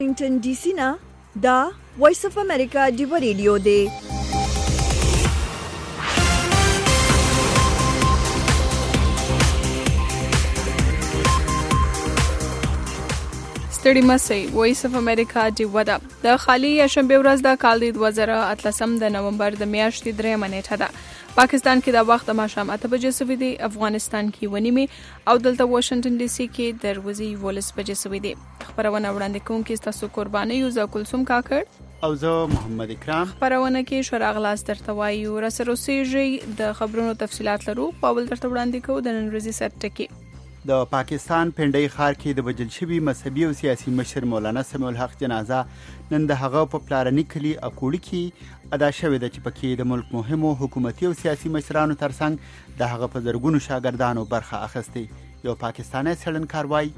واشنگټن ډي سي نه دا وایس اف امریکا ډیو ریډیو دی. ستړي مسئ وایس اف امریکا ډیو ده. د خالی شنبه ورځ د کال 2013 د نومبر د میاشتې 3 نیټه ده. پاکستان کې د وخت د ماښام 8 بجې سوي دي، افغانستان کې ونیمه او دلته واشنگټن ډي سي کې دروازې 12 بجې سوي دي. خبرونه وړاندې کوونکي تاسو قرباني یو ز کلثوم کاکړ او زه محمد اکرام. خبرونه کې شراغلاس درته وایو رسروسیږي د خبرونو تفصيلات لرو. پاول درته وړاندې کوو د نن ورځې سرټکی. د پاکستان پنډۍ ښار کې د وجل شوي مذهبي او سیاسي مشر مولانا سمیع الحق جنازه نن د هغه په پلارني کلي اکوړي کې ادا شوې ده چې پکې د ملک مهمو حکومتي او سیاسي مشرانو ترڅنګ د هغه په زرګونو شاګردانو برخه اخیستې. یو پاکستاني څېړنکار وایي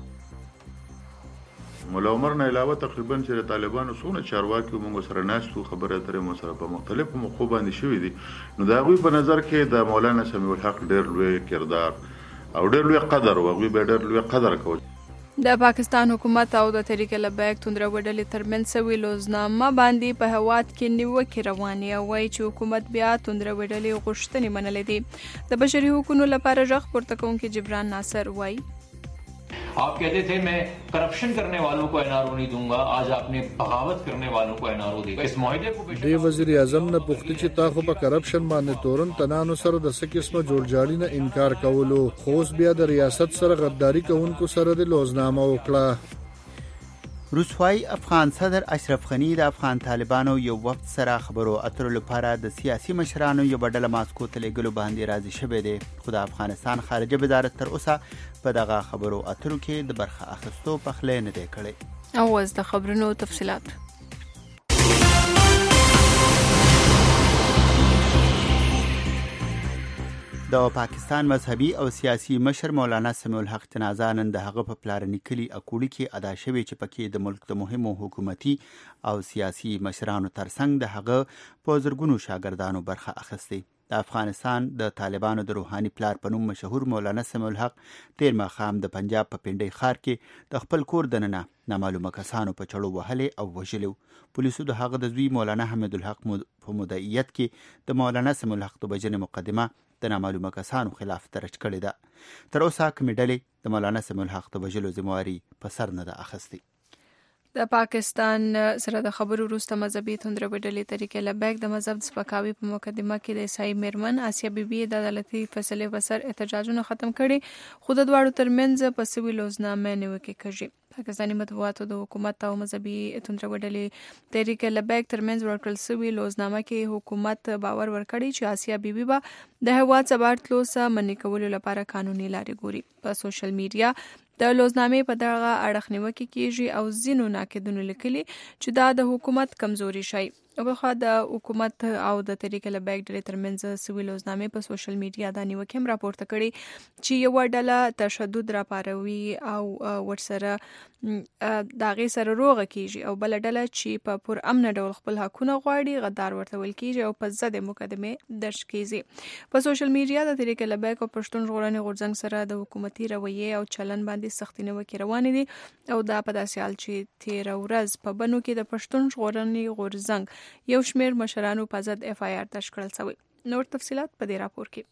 مولا عمر نه علاوه تقریبا چې طالبانو څونه چارواکي موږ سره ناستو خبره ترې مو سره په مختلفو موضوع باندې شوې دي، نو دا غوي په نظر کې د مولانا سمیع الحق ډېر لوی کردار او ډېر لوی قدر او غوي به ډېر لوی قدر کوي. د پاکستان حکومت او د تحریک لبیک توندره وډلې ترمنځ سوي لوزنامه باندې په هواد کې نیوکې روانې او وایي چې حکومت بیا توندره وډلې غوښتنې منلې دي. د بشري حقوقو لپاره ژغ پورته کوونکي جبران ناصر وایي आप कहते थे मैं करप्शन करने वालों को एनआरओ नहीं दूंगा, आज आपने बगावत करने वालों को एनआरओ दिया. इस معاهده को دی وزیر اعظم نه پوښتنه چې تا خو په کرپشن باندې تورن تنانو سره د څه قسمه جوړجاړي نه انکار کولو، خو بیا د ریاست سره غداری کوونکو سره د لوزنامه وکړه. روسوای افغان صدر اشرف غنی د افغان طالبانو یو وفد سره خبرو اترو لپاره د سیاسي مشرانو یو ډله ماسکو ته لېږلو باندې راضي شوی دی، خو د افغانستان خارجه وزارت تر اوسه په دغه خبرو اترو کې د برخه اخیستو پخلی نه دی کړی. او اوس د خبرونو تفصيلات. د پاکستان مذهبي او سیاسي مشر مولانا سمیع الحق جنازه نن د هغه په پلارني کلي اکوړي کې ادا شوې چې پکې د ملک د مهمو حکومتي او سیاسي مشرانو ترڅنګ د هغه په زرګونو شاګردانو برخه اخیستې. د افغانستان د طالبانو د روحاني پلار په نوم مشهور مولانا سمیع الحق تیر ماښام د پنجاب په پنډۍ ښار کې د خپل کور دننه نامعلومه کسانو په چړو وهلې او وژلې. پولیسو د هغه د زوی مولانا حمید الحق په مدعیت کې د مولانا سمیع الحق د وژنې مقدمه د نامعلومه کسانو خلاف درج کړې ده. تر اوسه کومې ډلې د مولانا سمیع الحق د وژلو ذمہواري په سر نه ده اخیستې. د پاکستان سره د خبرو وروسته مذهبي توندره وډلې تحریک لبیک د مذهب د سپکاوي په مقدمه کې د عیسائی میرمن آسیا بیبي د عدالتي فیصلې په سر احتجاجونه ختم کړي، خو د دواړو ترمنځ په سوي لوزنامه نیوکې کړي. پاکستاني مطبوعاتو د حکومت او مذهبي توندره وډلې تحریک لبیک ترمنځ ورکړل سوي لوزنامه کې حکومت باور ورکړي چې آسیا بیبي به د هیواد څخه تلوسه منې کولو لپاره قانوني لارې ګوري. په سوشل میډیا د لوزنامې په دغه اړخ نیوکې کیږي او ځینو ناقدونو لیکلي چې دا د حکومت کمزوري شي. او بخوا د حکومت او د تحریک لبیک ډلې ترمنځ سوي لوزنامې په سوشل میډیا دا نیوکې هم راپورته کړي چې یو ډله تشدد راپاروي او ورسره داغه سره روغه کیږي او بل ډله چې په پر امن ډول خپل حقونه غواړي غدار ورته ویل کیږي او په ضد مقدمه درج کیږي. په سوشل میډیا د تحریک لبیک او پښتون ژغورنې غورځنګ سره د حکومتي رویې او چلن باندې سختې نیوکې روانې دي او دا په داسې حال چې تیر ورځ په بنو کې د پښتون ژغورنې غورځنګ یو شمیر مشرانو په ضد اف آی آر درج کړل شوی. نور تفصيلات په دې راپور کې.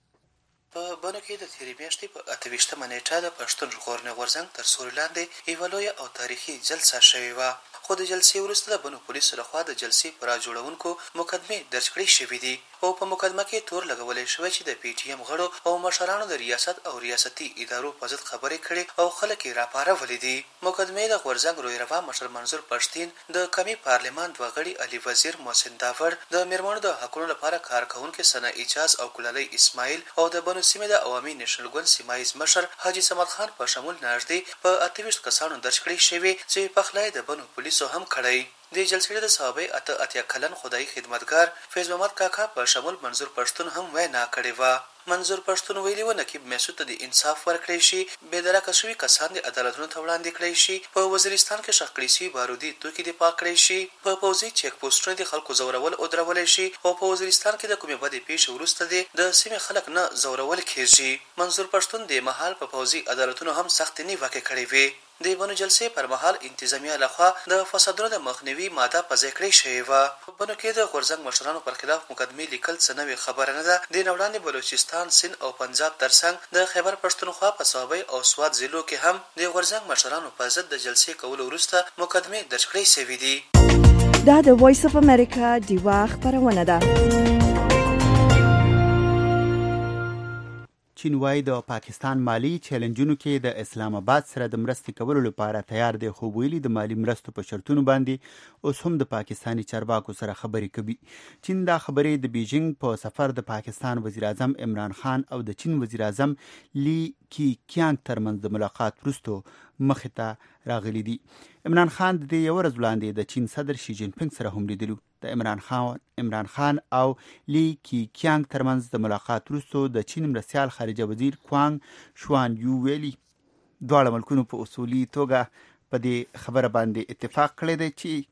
په بنو کې د تیرې میاشتې په 28مه نیټه د پښتون ژغورنې غورځنګ تر سیوري لاندې یوه لویه او تاریخي جلسه شوې وه، خو د جلسې وروسته د بنو پولیسو لخوا د جلسې پر راجوړونکو مقدمې درج کړې شوې دي او په مقدمه کې تور لګولې شوی چې د پی ټی ایم غړو او مشرانو د ریاست او ریاستي ادارو په ضد خبرې کړې او خلک یې راپارولې دي. مقدمې د غورځنګ رویروا مشر منظور پښتین، د قومي پارلمان دوه غړي علي وزیر محسن داور، د میرمنو د حقوقو لپاره کارکونکو سنا اجاز او کلالي اسماعیل او د بنو سیمې د عوامي نېشنل ګوند سیمایز مشر حاجی صمد خان په شمول نږدې په 28 کسانو درج کړي شوی چې پخلای د بنو پولیسو هم کړی. د جلسې د صحابه اتیا کلن خدای خدمتګار فیض محمد کاکا په شمول منظور پښتون هم وینا کړې و. منظور پښتون ویلي و نقیب مسعود ته د انصاف ورکړی شي، بې درکه شوي کسان د عدالتونو ته وړاندې کړی شي، په وزیرستان کې ښخ کړي شوي بارودي توکي دفاع کړی شي، په پوځي چیک پوسټونو د خلکو زورول او درولای شي او په وزیرستان کې د کومې بدې پیښې وروسته د سیمې خلک نه زورول کېږي. منظور پښتون د مهال په پوځي عدالتونو هم سخت نیوکې کړې وې. د بنو جلسې پر مهال انتظامیه لخوا د فسادونو د مخنیوي ماده په ځای کړې شوې وه. په بنو کې د غورځنګ مشرانو پر خلاف مقدمې لیکل څه نوې خبره نه ده. د نه وړاندې بلوچستان، سند او پنجاب ترڅنګ د خیبر پښتونخوا په صوابۍ او سوات ضلعو کې هم د غورځنګ مشرانو په ضد د جلسې کولو وروسته مقدمې درج کړې شوې دي. دا د وایس اف امریکا ډیوا خبرونه ده. چین وايي د پاکستان مالی چیلنجونو کې د اسلام آباد سره د مرستې کولو لپاره تیار دی، خو ویلي د مالی مرستو په شرطونو باندې اوس هم د پاکستاني چارواکو سره خبرې کوي. چین دا خبرې د بیجینګ په سفر د پاکستان وزیر اعظم عمران خان او د چین وزیر اعظم لی کی کیانګ ترمنځ د ملاقات وروسته مخې ته راغلي دي. عمران خان د دې یو ورځ وړاندې د چین صدر شي جین پینګ سره هم لیدلو. د عمران خان او لی کی کیانګ ترمنځ د ملاقات وروسته د چین مرستیال خارجه وزیر کوانګ شوان یو ویلي دواړه ملکونو په اصولي توګه په دې خبره باندې اتفاق کړی دی چې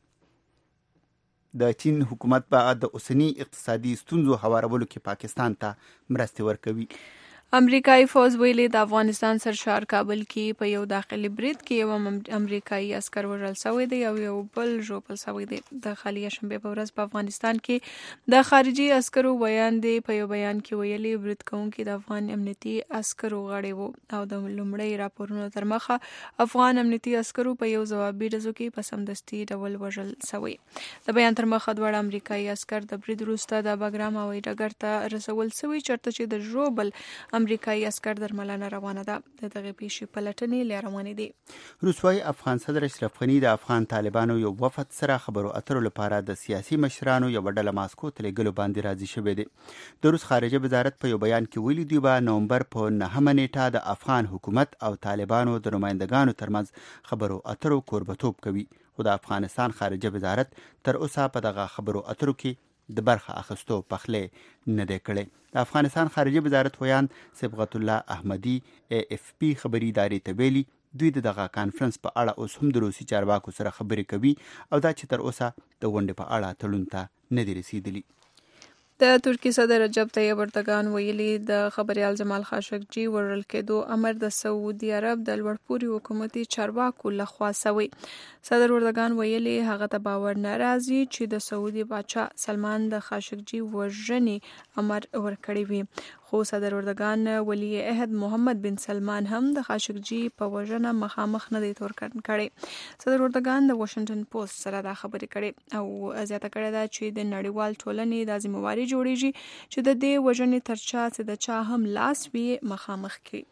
د چین حکومت به د اوسني اقتصادي ستونزو هوارولو کې پاکستان ته مرستې ورکوي. امریکایي فوز ویلي د افغانستان سرشار کابل کې په یو داخلي برید کې یو امریکایي عسکر وژل شوی دی او یو بل ژوبل شوی دی. د خالي شنبه په ورځ په افغانستان کې د خارجي عسکرو بیان دی. په یو بیان کې ویلي برید کوونکي د افغان امنیتي عسکرو غړي وو او د لومړی راپورونو تر مخه افغان امنیتي عسکرو په یو ځوابي ډزو کې په سمدستي ډول وژل شوی. د بیان تر مخه دوه امریکایي عسکر د برید وروسته د بګرام هوایي ډګر ته رسول شوی چېرته چې د ژوبل امریکایي عسکر درملنه روانه ده. د دغه پیښې پلټنې لا روانې دي. روس وايي افغان صدر اشرف غني د افغان طالبانو یو وفد سره خبرو اترو لپاره د سیاسي مشرانو یو ډله ماسکو ته لېږلو باندې راضي شوی دی. د روس خارجه وزارت په یو بیان کې ویلي دی په نومبر په 9 نیټه د افغان حکومت او طالبانو د نمائندګانو ترمنځ خبرو اترو کوربتوب کوي. خو د افغانستان خارجه وزارت تر اوسه په دغه خبرو اترو کې د برخه اخستو پخلې نه دی کړی. د افغانستان خارجه وزارت ویان صبغت الله احمدی AFP خبري ادارې ته ویلي دوی دغه کانفرنس په اړه اوس هم د روسي چارواکو سره خبرې کوي او دا چې تر اوسه د غونډې په اړه تړون ته نه دی رسیدلی. د ترکی صدر رجب طیب اردوغان ویلي د خبریال جمال خاشقجي وژل کېدو امر د سعودي عرب د لوړپوړي حکومتي چارواکو لخوا شوی. صدر اردوغان ویلي هغه ته باور نه راځي چې د سعودي باچا سلمان د خاشقجي وژنې امر ورکړی وي. خو صدر اردوغان ولی عهد محمد بن سلمان هم د خاشقجي په وژنه مخامخ نه دی تور کړی. صدر اردوغان د واشنگټن پوسټ سره دا خبرې کړي او زیاته کړې ده چې د نړیوال ټولنې د ذمہواري جوړیږي چې د دې وژنې ترچا چې د چا هم لاس وي مخامخ کړي.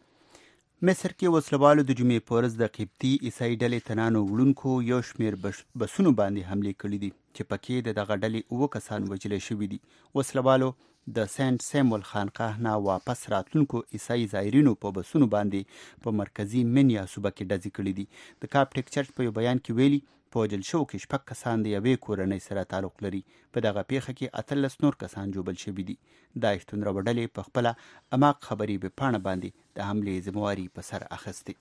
مصر کې وسلوالو د جمعې په ورځ د قبطي عیسائی ډلې تنانو وړونکو یو شمېر بسونو باندې حملې کړي دي چې پکې د دغه ډلې 9 کسان وژل شوي دي. وسلوالو د سینټ سیمول خانقاه نه واپس راتلونکو عیسائی زایرینو په بسونو باندې په مرکزی منیا صوبه کې ډزې کړي دي. د کاپټیک چرچ په یو بیان کې ویلي په وژل شوو کې 6 کسان د یوې کورنۍ سره تعلق لري. په دغه پیښه کې 18 نور کسان جوبل شوي دي. د اشتون راو ډلې په خپل اماق خبري به پاڼه باندې د حملې ذمہواري په سر اخیسته.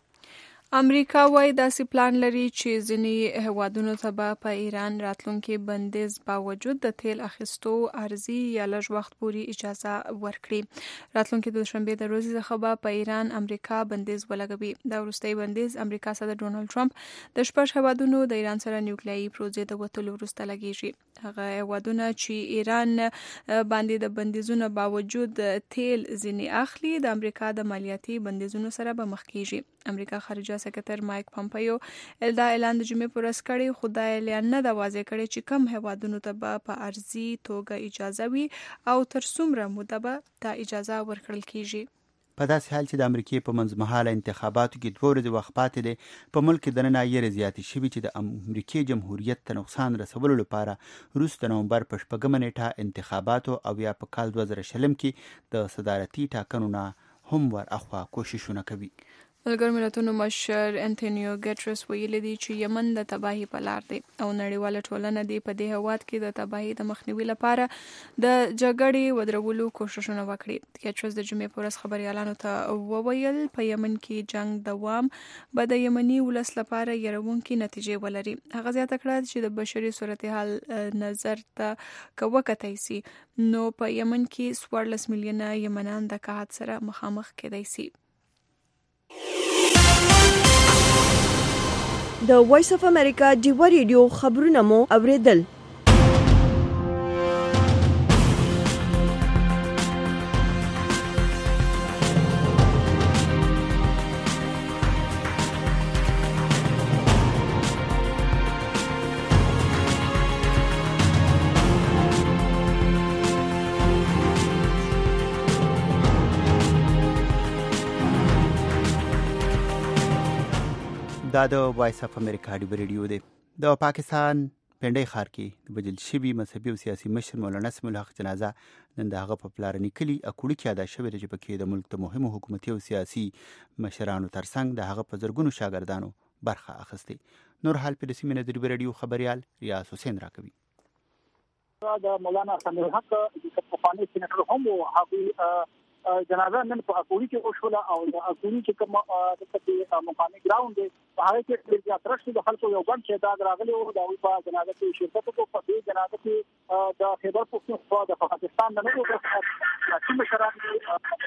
امریکا وايي داسې پلان لري چې ځینې هیوادونو ته به په ایران راتلونکي بندیز باوجود د تیل اخیستو عرضي یا لږ وخت پورې اجازه ورکړي. راتلونکي دوشنبه د ورځې څخه به په ایران امریکا بندیز ولګوي. دا وروستی بندیز امریکا صدر ډونالد ټرمپ د 6 هیوادونو د ایران سره نیوکلیایي پروژې د وټلو وروسته لګیږي. هغه هیوادونه چې ایران باندې د بندیزونو باوجود تیل ځینې اخلي د امریکا د مالیاتي بندیزونو سره به مخ کیږي. امریکا خارجه سکرټر مایک پامپیو دا اعلان د جمعې پر ورځ کړی، خو دا اعلان نه دا واضح کړی چې کوم هیوادونو ته به په عرضي توګه اجازه وي او تر څومره موده به دا اجازه ورکړل کیږي. په داسې حال چې د امریکای په منځمهاله انتخاباتو کې 2 ورځې وخت پاتې دی، په ملک د ننه یې زیاتې شوي چې د امریکای جمهوریت ته نقصان رسولو لپاره روس د نومبر په 4 نیټه انتخاباتو او یا په کال 2020 کې د صدارتي ټاکنو نه هم ور اخوا کوششونه کوي. ملګرو ملتونو مشر انټونیو ګټرس ویلي دی چې یمن د تباهي په لار دی او نړیواله ټولنه دی په دې هواد کې د تباهي د مخنیوي لپاره د جګړې ودرولو کوششونه وکړي. ګټرس د جمعې په ورځ خبريالانو ته وویل په یمن کې جنگ دوام به د یمني ولس لپاره يرونکي نتیجې ولري. هغه زیاته کړه چې د بشري صورتحال نظر ته وکتای سي نو په یمن کې 14 میلیونه یمنان د قحط سره مخامخ کېدای سي. د وایس اف امریکا ډیوا ریډیو خبرونه مو اوریدل. دا د وایس اف امریکا ډیوا ریډیو دی. د پاکستان پنډۍ ښار کې د وژل شوي مذهبي او سیاسي مشر مولانا سمیع الحق جنازه نن د هغه په پلارني کلي اکوړي کې ادا شوې ده چې پکې د ملک د مهمو حکومتي او سیاسي مشرانو ترڅنګ د هغه په زرګونو شاګردانو برخه اخیستې. نور حال په سیمې نه د ډیوا ریډیو خبريال ریاض حسین راکوي. د مولانا سمیع الحق د پخواني سېنیټر هم هغه جنازه نن په اکوړي کې وشوله او د اکوړي چې کوم د مقامي ګراوند دی په هغه کې ډېر زیات رش د خلکو یو ګڼ تعداد راغلی او د په جنازه کې شرکت وکړو. په دې جنازه کې د خیبر پختونخوا د پاکستان د نړۍ د ټیم مشران دي او د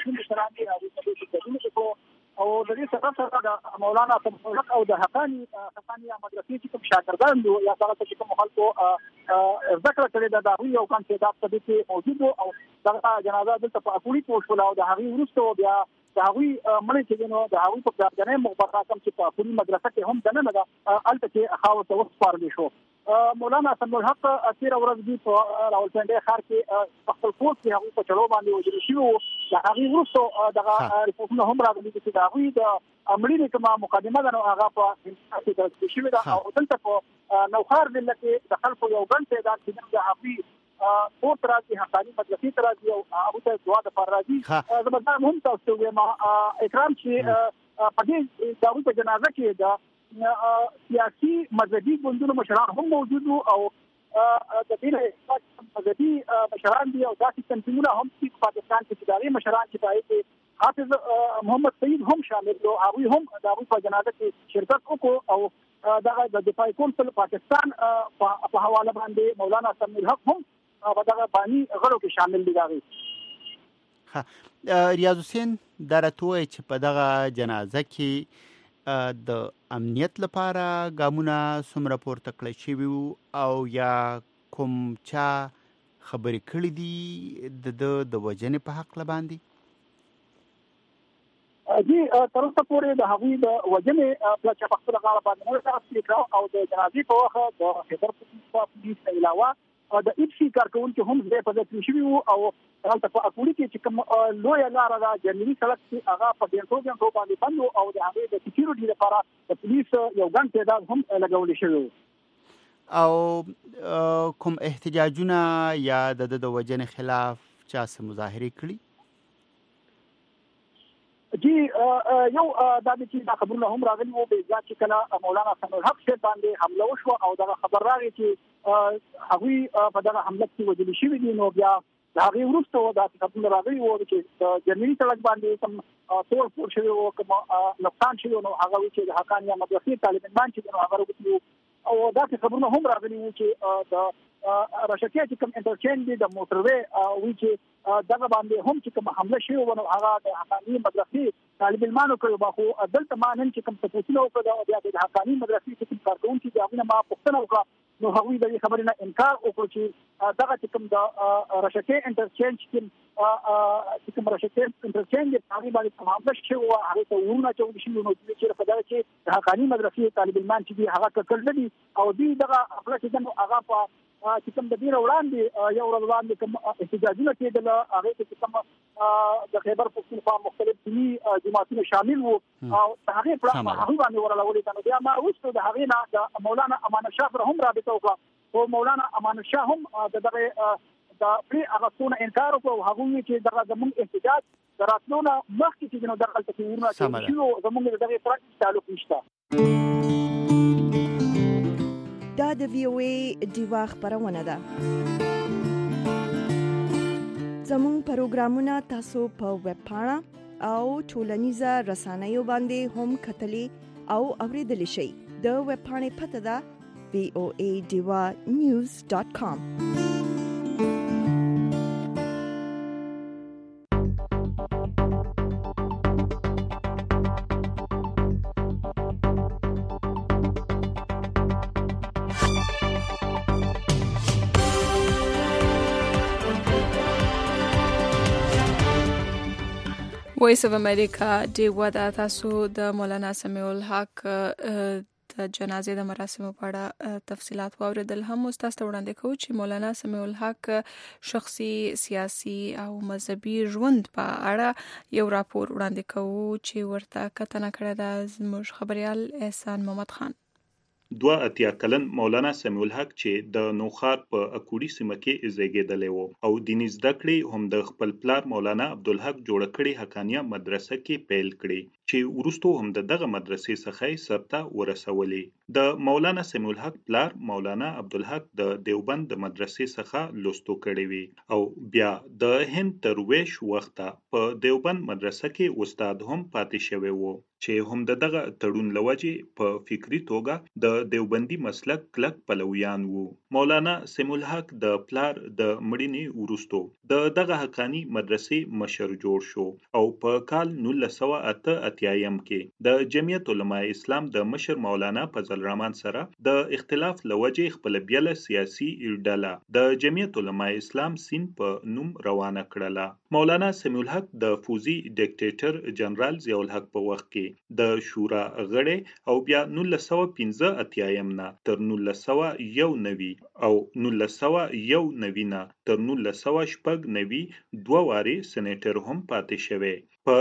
دې او د دې سره د مولانا سمیع الحق او د حقانی مدرسې چې کوم شاګردان دي یا هغه چې کوم خلکو ذکر کړی دا یو کم تعداد په دې کې موجود او دا جنازه دلته په اکوړي کې وشوله او د هغې وروسته بیا د هغوی مړی چې نو د هغوی په پلارجنۍ مقبره کوم چې په اکوړي مدرسه کې هم دننه ده هلته کې خاورو ته وسپارلی شو. مولانا سمیع الحق تېره ورځ دوی په راولپنډۍ ښار کې په خپل کور کې هغوی په چړو باندې وژل شوي وو. د هغې وروسته دغه رپورټونه هم راغلي دي چې د هغوی د مړینې کومه مقدمه ده نو هغه په هندوستان کې درج شوې ده او دلته په نوښار ضلع کې د خلکو یو ګڼ تعداد چې د هغوی کور ته راځي حقاني مدرسې ته راځي او هغوی ته دعا دپاره راځي. زه به دا هم تاسو ته ووایم اکرام چې په دې د هغوی په جنازه کې د سیاسي مذهبي ګوندونو مشران هم موجود وو او د دې نه مذهبي مشران دي او داسې تنظیمونه هم چې په پاکستان کې چې د هغې مشران چې په هغې کې حافظ محمد سعید هم شامل دي. هغوی هم د هغوی په جنازه کې شرکت وکړو او دغه د دفاعي کونسل پاکستان په حواله باندې مولانا سمیع الحق هم په دغه بانی غړو کې شامل دي. ریاض حسین دا راته وایي چې په دغه جنازه کې د امنیت لپاره ګامونه څومره پورته کړی شوي وو او یا کوم چا خبرې کړې دي د وژنې په هکله باندې؟ جی تر اوسه پورې د هغوی د وژنې په خپله غاړه باندې نه ده اخیستې کړه او د جنازې په وخت د خیبر پختونخوا پولیس نه علاوه د ایپسي کارکوونکي هم ځای په ځای کړي شوي وو او هلته په اکوړي کې چې کوم لویه لاره ده جرمني سړک چې هغه په ګڼټو باندې بند و او د هغې د سکیورټي لپاره د پولیس یو ګڼ تعداد هم لګولی شوی و. او کوم احتجاجونه یا د وژنې خلاف چا څه مظاهرې کړي؟ جی یو دا چې دا خبرونه هم راغلي وو به ځکه چې کله مولانا سمیع الحق صاحب باندې حمله وشوه او دغه خبر راغی چې هغوی په دغه حمله کې وژل شوي دي نو بیا د هغې وروسته داسې خبرونه راغلي وو چې د جرمني سړک باندې کوم توړ پوړ شوی وو کوم نقصان شوی نو هغه وایي چې د حقانیه مدرسې طالبان چې نو هغه وکړي او داسې خبرونه هم راغلي وو چې د رشکیه چې کوم انټرچینج دی د موټروي وی چې دغه باندې هم چې کوم حمله شوی و نو هغه د حقاني مدرسې طالب علمانو کړو خو دلته ما نن چې کوم تفصیل وکړو او بیا د حقاني مدرسې چې کوم کارکونکي دي هغه ما پوښتنه وکړه نو هغوی د دې خبرې نه انکار وکړو چې دغه چې کوم د رشکیه انټرچینج چې کوم رشکیه انټرچینج هغه باندې کوم حمله شوی و هغه ته ورونه چول شي نو چې په دغه کې د حقاني مدرسې طالب علمان چې دي هغه کړل دي او دوی دغه خپل چې هغه په چې کوم د دې وړاندې یو ورځ وړاندې کوم احتجاجونه کېدل هغه چې کوم د خیبر پختونخوا مختلف دیني جماعتونه شامل وو او هغه په هغه باندې ورلولې کنه بیا ما وښته د هغه نه د مولانا امان الله شاه هم رابطه وکړه او مولانا امان الله شاه هم دغه د پری هغه څونه انکار وکړ هغه چې دغه زموږ احتجاج دراتلونه مخکې چې نو دغه تکوینونه چې زموږ دغه پراکټیس تعلق نشته. دا د VOA ډیوا خبرونه ده. زموږ پروګرامونه تاسو په ویب پاڼه او ټولنیزه رسنیو باندې هم کتلی او اوریدلی شئ. د ویب پاڼې پته ده voadivanews.com. وایس اف امریکا دی ودا تاسو د مولانا سمیع الحق د جنازې د مراسمو په اړه تفصيلات واوریدل. هم تاسو ته وړاندې کوو چې مولانا سمیع الحق شخصي سیاسي او مذهبي ژوند په اړه یو راپور وړاندې کوو چې ورته کتنه کړې ده زموږ خبريال احسان محمد خان. 82 کلن مولانا سمیع الحق چې د نوخار په اکوړی سیمه کې زیږیدلی و او دیني زده کړې هم د خپل پلار مولانا عبدالحق جوړ کړي حقانیه مدرسه کې پیل کړي چې ورستو هم دغه مدرسې څخه سرته ورسولې. د مولانا سمیع الحق پلار مولانا عبدالحق د دیوبند د مدرسې څخه لوستو کړي وي او بیا د هند تر ویش وخته په دیوبند مدرسه کې استاد هم پاتې شوی وو چې هم دغه تړون لوجه په فکری توګه د دیوبندی مسلک کلک پلویان وو. مولانا سمیع الحق د پلار د مړینې ورستو د دغه حقانی مدرسې مشر جوړ شو او په کال 1988 کې د جمعیت علماء اسلام د مشر مولانا فضل الرحمن سره د اختلاف لوجه خپل بیل سیاسي ډله د جمعیت علماء اسلام سین په نوم روانه کړله. مولانا سمیع الحق د فوزي ډیکټیټر جنرال ضیاء الحق په وخت کې د شورا غړی او بیا 1985 نه تر 1991 او 1991 نه تر 1990 دوه واري سېنیټر هم پاتې شوی. په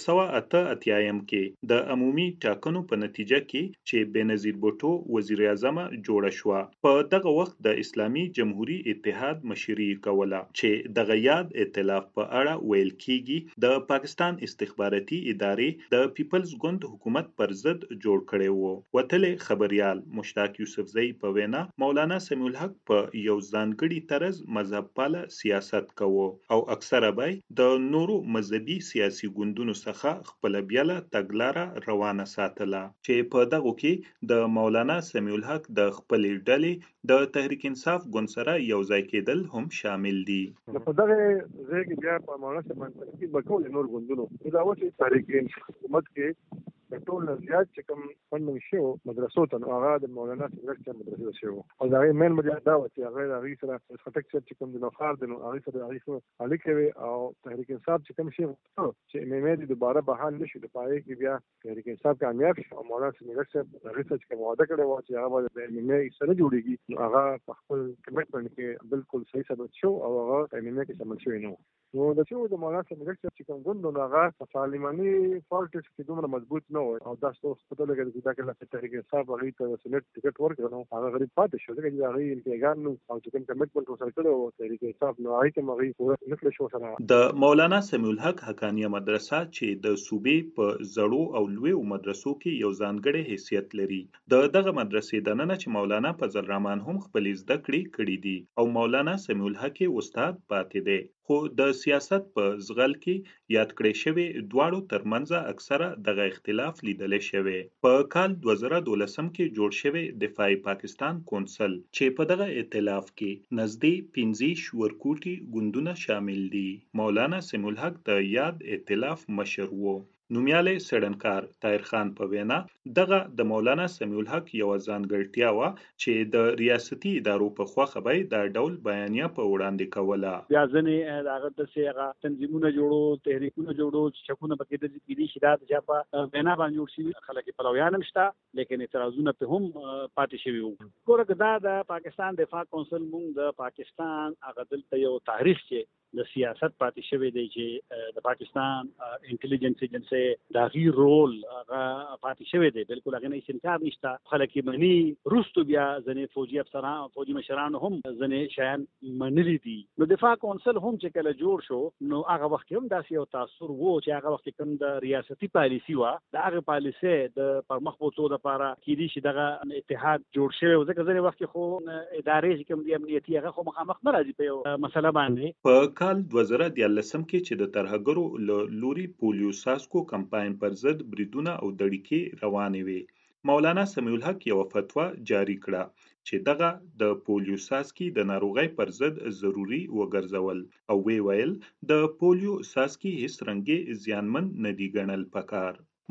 1988 کې د عمومي ټاکنو په نتیجه کې چې بنظیر بوټو وزیر اعظم جوړ شو په دغه وخت د اسلامي جمهوریت اتحاد مشري کوله چې دغه یاد ائتلاف په اړه ویل کیږي د پاکستان استخباراتي ادارې د پیپلز ګوند حکومت پر ضد جوړ کړي وو. وتلې خبريال مشتاق یوسفزئی په وینا مولانا سمیع الحق په یو ځانګړي طرز مذهب پاله سیاست کوو او اکثره به د نورو مذهبي سیاسي ګوندونو څخه خپل بیاله تګلاره روانه ساتله چې په دغه کې د مولانا سمیع الحق د خپل ډلې د تحریک انصاف ګوند سره یو ځای کېدل هم شامل دي. په دغه ځای کې بیا په مولانا سمیع الحق کې بکول نور ګوندونو دا و چې تحریک حکومت کې ټول زیات چې کوم فندنګ شو مدرسو ته هغه د مولانا سمیع الحق مدرسې شو او دا یې مین مجال دا و چې هغه د سره خټک چې کوم د نوخار د هغه سره هغه اړیکې او تحریک انصاف چې کوم شي چې مې دوباره بحال نشي د پای کې بیا تحریک انصاف کامیاب شو او مولانا سمیع الحق هغه څه چې وعده کړی و چې هغه د مې سره جوړیږي هغه په خپل کمټمنټ کې بالکل صحیح ثابت شو او هغه مې کې شامل شوی نو د څه د مولانا سمیع الحق چې کوم ګوند هغه سالماني فالټس کې دومره مضبوط نه و او دا څه په توګه د دا کله تحریک انصاف هغه ته سنټ ټیکټ ورکړو هغه غریب پاتې شو چې هغه انتګان او چې کوم کمټمنټ وسره کړو تحریک انصاف نو هغه ته مغي پوره نکړ شو سره. د مولانا سمیع الحق حقانیه مدرسه چې د صوبې په زړو او لویو مدرسو کې یو ځانګړی حیثیت لري. دغه مدرسې د نن چې مولانا فضل الرحمن هم خپل زده کړې دي او مولانا سمیع الحق استاد پاتې دی خو د سیاست په زغل کې یاد کړی شوی دواړو ترمنځ اکثره دغه اختلاف لیدل شوی. په کال 2012 کې جوړ شوی دفاعي پاکستان کونسل چې په دغه ائتلاف کې نزدې 15 ورکوټي ګوندونه شامل دي. مولانا سمیع الحق د یاد ائتلاف مشر وو. نومیاله سړنکار طاهر خان په وینا دغه د مولانا سمیع الحق یو ځانګړتیا و چې د ریاستي ادارو په خواخه به د ډول بیانیه په وړاندې کوله. بیا ځنې هغه د سیغه تنظیمونه جوړو تحریکونه جوړو چې چکونه پکې د دې شدت جاپا بنا باندې جوړ شي خلک پلویان مشته لیکن اعتراضونه په هم پاتې شوی وو. ګوره دا د پاکستان دفاع کونسل مونږ د پاکستان هغه دلته یو تاریخ چې د سیاست پاتې شوی دی چې د پاکستان انټيليجنس ایجنسی دا غي رول هغه پاتې شوی دی بالکل هغه نه انکار نشته. خلک منی روستو بیا ځنې فوجي افسران فوجي مشران هم ځنې شیان منلي دي. نو دفاع کونسل هم چې کله جوړ شو نو هغه وخت هم داسې یو تاثیر وو چې هغه وخت کوم د ریاستي پالیسی و د هغه پالیسی د پرمخ بوتو د لپاره کې دي چې دغه اتحاد جوړ شوی و ځکه ځنې وخت خو ادارې کوم د امنیتي هغه خو مخامخ نه راځي په یو مسله باندې. په کال 2013 کې چې د ترهګرو لوري پولیو ساسکو کمپاین پر ضد بریدونه او دړیکې روانې وي. مولانا سمیع الحق یو فتوا جاری کړه چې دغه د پولیو ساسکی د ناروغۍ پر ضد ضروری وګرځول او ویل د پولیو ساسکی هیڅ رنګي زیانمن نه دی ګڼل پکار.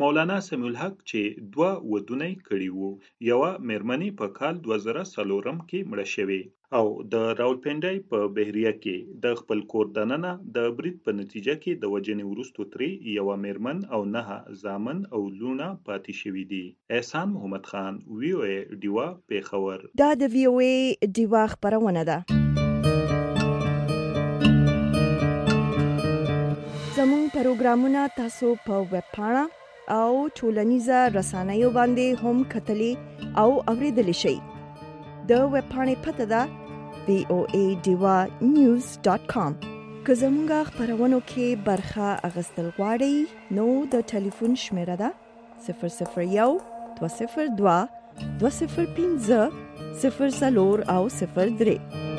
مولانا سمیع الحق چې 2 ودونه کړي وو. یو مېرمنې په کال 2004 کې مړه شوې او د راولپنډۍ په بهریه کې د خپل کور دننه د برید په نتیجه کې د وجنې وروسته ترې یو مېرمن او 9 زامن او لونه پاتې شوي دي. احسان محمد خان، وی او ای ډیوا پیښور. دا د وی او ای ډیوا خبرونه ده. زموږ پروګرامونه تاسو په ویب پاڼه او ټولنیزه رسنیو باندې هم کتلی او اوریدلی شئ. د ویب پاڼې پته ده voadivanews.com. که زموږ خبرونو کې برخه اخیستل غواړئ نو د ټلیفون شمیره ده 001 202 205 04 او 03.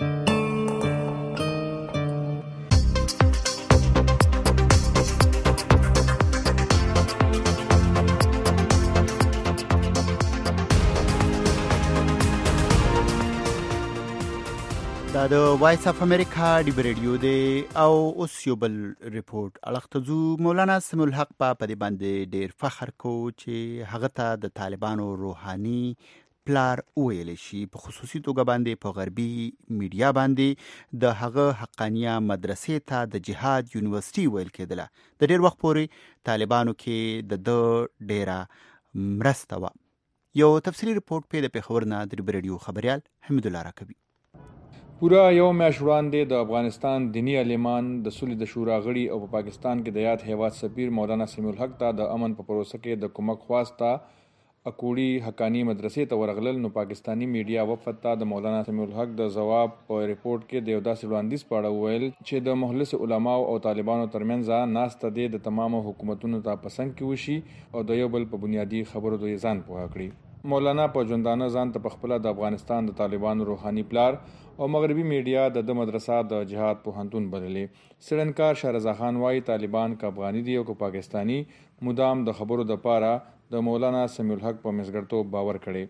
دا د وایس اف امریکا دی ریډیو دی او اوس یو بل ریپورت الختزو. مولانا سمیع الحق په دې باندې ډیر فخر کو چې هغه ته د طالبانو روحاني پلار ویل شي. په خصوصي توګه باندې په غربي میډیا باندې د هغه حقانیه مدرسې ته د جهاد یونیورسيټي ویل کېدله. د ډیر وخت پورې طالبانو کې د ډیره مرسته و. یو تفصیلی ریپورت په د پیښور نه د ریډیو خبريال حمید الله راکوي. پورا یو میاشت وړاندې د افغانستان دینی عالمان د سولې د شورا غړي او په پاکستان کې د یاد هیواد سفیر مولانا سمیع الحق ته د امن په پروسه کې د کومک خواسته اکوړي حقانی مدرسې ته ورغلل. نو پاکستانی میډیا وفد ته د مولانا سمیع الحق د جواب په ریپورت کې د یو داسې وړاندیز پاړه ویل چې د مخلص علماو او طالبانو ترمنځ ناسته د تمامو حکومتونو ته پسند کې وشي او د یو بل په بنیادی خبرو د ځان پوهه کړي. مولانا په ژوندانه ځان ته خپل د افغانستان د طالبانو روحاني پلار او مغربي میډیا د مدرسه د جهاد پوهنتون بللې. سړنکار شهرزا خان وايي طالبان که افغاني دي او که پاکستانی مدام د خبرو د پاره د مولانا سمیع الحق په مزګړتوب باور کړي.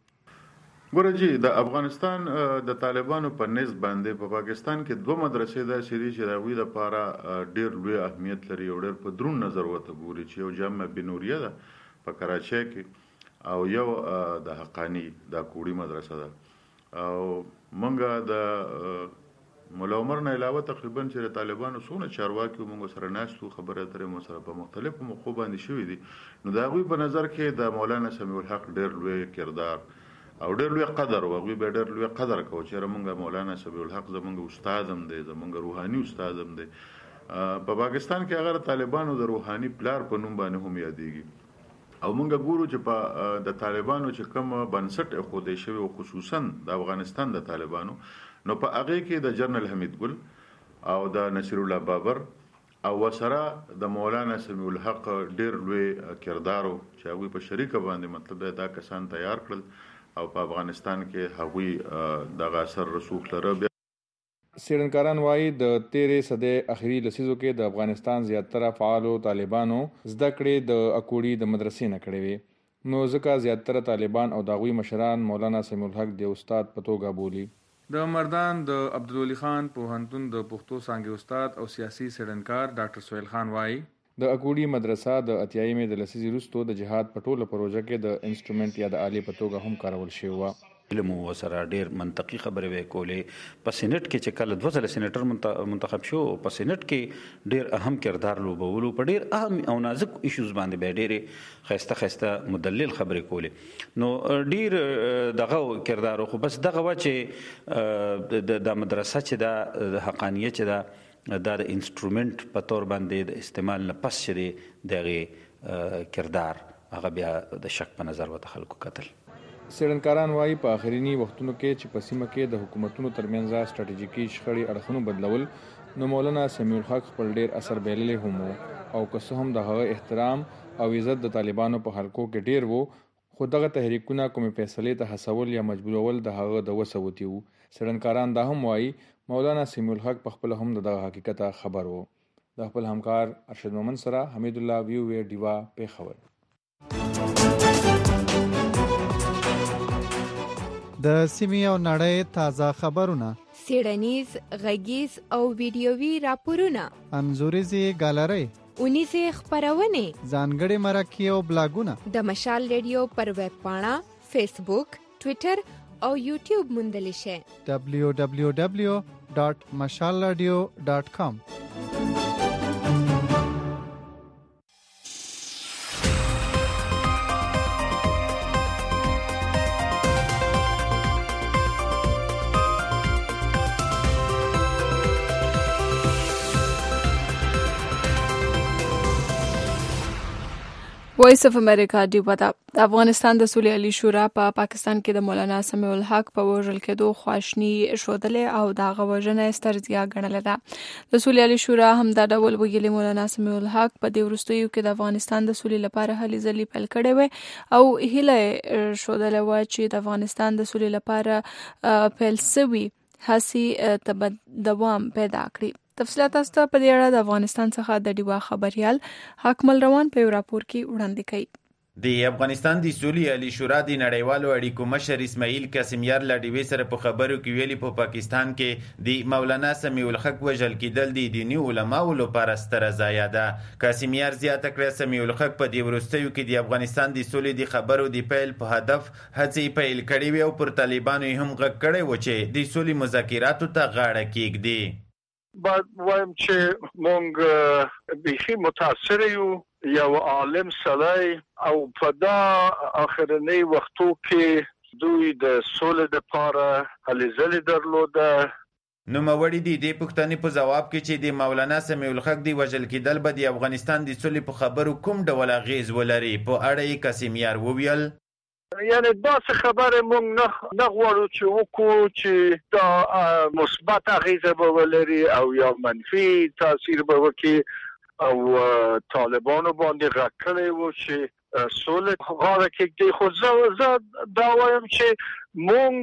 ګورجی د افغانستان د طالبانو په نسبت باندې په پاکستان کې 2 مدرسې د شری چې راوي د پاره ډیر لوی اهمیت لري او ډیر په درون نظر وته ګوري چې یو جامع بنوریه ده په کراچۍ کې او یو د حقانی د کوړی مدرسه ده. او منګه د مولا عمر نه علاوه تقریبا چې طالبانو سونه چارواکي موږ سره ناشتو خبره اترې مو سره په مختلفو موخو باندې شوې دي. نو دا غوي په نظر کې د مولانا سمیع الحق ډیر لوی کردار او ډیر لوی قدر او غوي به ډیر لوی قدر کو چې موږ مولانا سمیع الحق زمونږ استاد هم دی، زمونږ روحاني استاد هم دی. په پاکستان کې هغه طالبانو د روحاني پلار په نوم باندې هم یادېږي. او موږ ګورو چې په د طالبانو چې کوم بنسټ خوده شوی او خصوصا د افغانستان د طالبانو نو په هغه کې د جنرال حمید ګل او د نصیر الله بابر او وسره د مولانا سمیع الحق ډیر لوی کردارو چې هغه په شریکه باندې مطلب دا کسان تیار کړل او په افغانستان کې هغوی د اثر رسوخ لره. سیړنکاران وايي د 13 صدې اخري لسیزو کې د افغانستان زیاتره فعالو طالبانو زده کړې د اکوړي د مدرسې نه کړې وي. نو ځکه زیاتره طالبان او داغوی مشران مولانا سمیع الحق د استاد په توګه بولي. د مردان د عبدالولي خان پوهنتون د پښتو څانګې استاد او سیاسي سیړنکار ډاکټر سهیل خان وايي د اکوړي مدرسه د اتیایمې د لسیزې وروسته د جهاد په ټوله پروژه کې د انسټرومنټ یا د آلې په توګه هم کارول شوی و. علم وسره ډیر منطقي خبرې وکولې. په سېنات کې چې کله 2 ځله سېنیټر منتخب شو په سېنات کې ډیر اهم کردار لوبولو په ډیر اهم او نازک ایشوز باندې به ډیر خسته مدلل خبرې کولې. نو ډیر دغه کردار خو بس دغه و چې د مدرسه چې د حقانیت چې د انسټرومنټ په تور باندې د استعمال نه پس شری دغه کردار هغه بیا د شک په نظر وته خلکو قتل. سیړنکاران وايي په آخرینی وختونو کې چې په سیمه کې د حکومتونو ترمنځ ستراتیژیکي شخړې اړخونو بدلول نو مولانا سمیع الحق خپل ډیر اثر بیللی هم او که څه هم د هغه احترام او عزت د طالبانو په حلقو کې ډیر وو خو دغه تحریکونه کومې فیصلې ته هڅول یا مجبورول د هغه د وسوتی وو. سیړنکاران دا هم وايي مولانا سمیع الحق په خپل هم د حقیقت خبر وو. د خپل همکار ارشد مومن سره حمید الله ویو ډیوا پیښور. د سیمې او نړۍ تازه خبرونه، څېړنیز، غږیز او ویډیويي راپورونه، انځوریزي ګالري، اونیزه خبرونه، ځانګړي مرکې او بلاګونه د مشال ریډیو پر ویب پاڼه، فیسبوک، ټوئیټر او یوټیوب موندلی شئ. www.mashalradio.com. وایس اف امریکا دی ودا د افغانستان د سولې علی شورا په پاکستان کې د مولانا سمیع الحق په وژل کېدو خواشنی شودلې او د غوژنې سترځیا غنل ده. د سولې علی شورا هم دا ډول ویلي مولانا سمیع الحق په دې ورستیو کې د افغانستان د سولې لپاره هلي ځلې پیل کړې و او هله شودلې و چې د افغانستان د سولې لپاره پیل سوي هسي دوام پیدا کړي. تفصیلات تاسو په دې اړه د افغانستان څخه د ډیوا خبريال حکمل روان په راپور کې وړاندې کړي. د افغانستان د سولې علی شورا د نړیوالو اړیکو مشر اسماعیل قاسمیار لا ډیوی سره په خبرو کې ویلي په پاکستان کې د مولانا سمیع الحق وژل کېدل د دینی علماو لپاره ستره ضایعه ده. قاسمیار زیاته کړه سمیع الحق په دې وروستیو کې د افغانستان د سولې د خبرو د پیل په هدف هڅې پیل کړې وي او پر طالبانو هم غږ کړی و چې د سولې مذاکراتو ته غاړه کېږدي. باید وایم چې مونږ بیخي متاثر یو عالم سړی او په دا آخرنی وختو کې دوی د سولې لپاره هلې ځلې درلوده. نوموړي د دې پوښتنې په جواب کې چې د مولانا سمیع الحق د وژل کېدل به د افغانستان د سولې په خبرو کوم ډول اغیز ولري په اړه یې قاسمیار وویل. یعنی داسې خبره مونږ نه غواړو چې وکړو چې دا مثبت اغیزه به ولري او یا منفي تاثیر به وکړي او طالبانو باندې غږ کړی و چې سولې غاړه کېږدي. خو زه دا وایم چې مونږ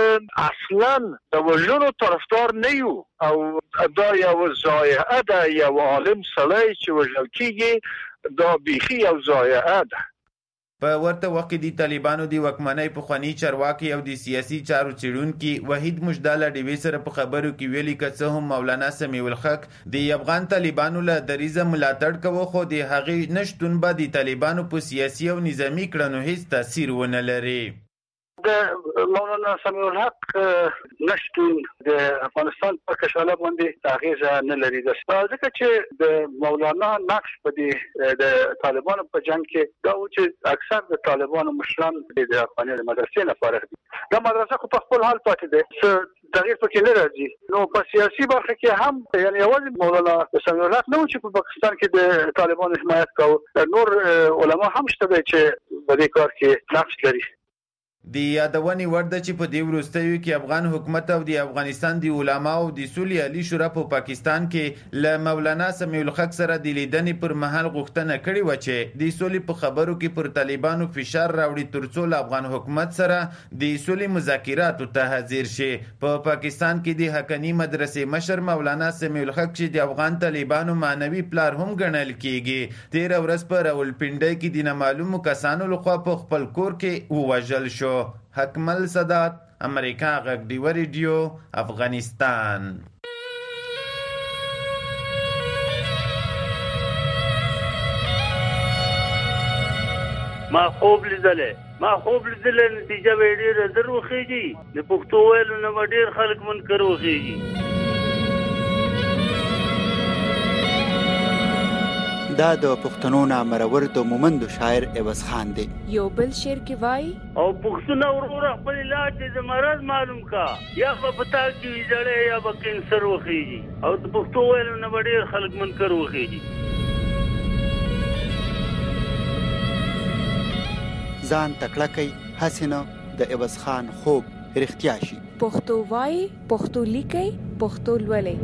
اصلا د وژلو طرفدار نه یو او دا یو ضایعه ده. یو عالم سړی چې وژل کېږي دا بیخي یو ضایعه ده. په ورته وخت کې د طالبانو د واکمنۍ پخوانی چارواکي او د سیاسي چارو څېړونکي وحید مجدال ډیوی سره په خبرو کې ویلي که څه هم مولانا سمیع الحق د افغان طالبانو له دریځه ملاتړ کوي خو د هغې نشتون به د طالبانو په سیاسي او نظامي کړنو هیڅ تاثیر ونه لري. د مولانا سمیع الحق نشتون د افغانستان په کشاله باندې اغیزه نه لري. ځکه چې د مولانا نقش په د طالبانو په جنگ کې دا و چې اکثر د طالبانو مشران د افغاني مدرسې نه فارغ دي. دا مدرسه خو په خپل حال پاتې ده، تغییر پکې نه راځي. نو په سیاسي برخه کې هم یعنی یوازې مولانا سمیع الحق نه و چې په پاکستان کې د طالبانو حمایت کاوه، نور علما هم شته چې په دې کار کې نقش لري. د یادونې وړ ده چې په دې وروستیو کې افغان حکومت او د افغانستان د علماو د سولې علی شورا په پاکستان کې له مولانا سمیع الحق سره د لیدنې پر مهال غوښتنه کړې و چې د سولې په خبرو کې پر طالبانو فشار راوړي ترڅو له افغان حکومت سره د سولې مذاکراتو ته حاضر شي. په پاکستان کې د حقانی مدرسې مشر مولانا سمیع الحق چې د افغان طالبانو معنوي پلار هم ګڼل کېږي، 13 ورځ په راولپنډۍ کې د نامعلومو کسانو لخوا په خپل کور کې ووژل شو. حکمل صدات، امریکا غږ ډیوه ریډیو، افغانستان. ما خوب لیدلې نتیجه به ډېره زر وخیږي. د پښتو ویلو نه به ډېر خلک منکر وخیږي. دا د پښتنو نامرور د مومند شاعر عوض خان دی. یو بل شعر کې وای او پښتون ورور خپل علاج د مرض معلوم کا، یا په پتا کې ویځړې یا په کینسر وخیږي او د پښتو ویلو نه ډېر خلک منکر وخیږي. ځان تکړه کوي حسینه د عوض خان خوب رښتیا شي. پښتو وای، پښتو لیکي، پښتو لولي.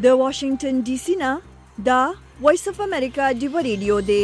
د واشنگټن ډي سي نه دا وایس اف امریکا دی ریډیو دی.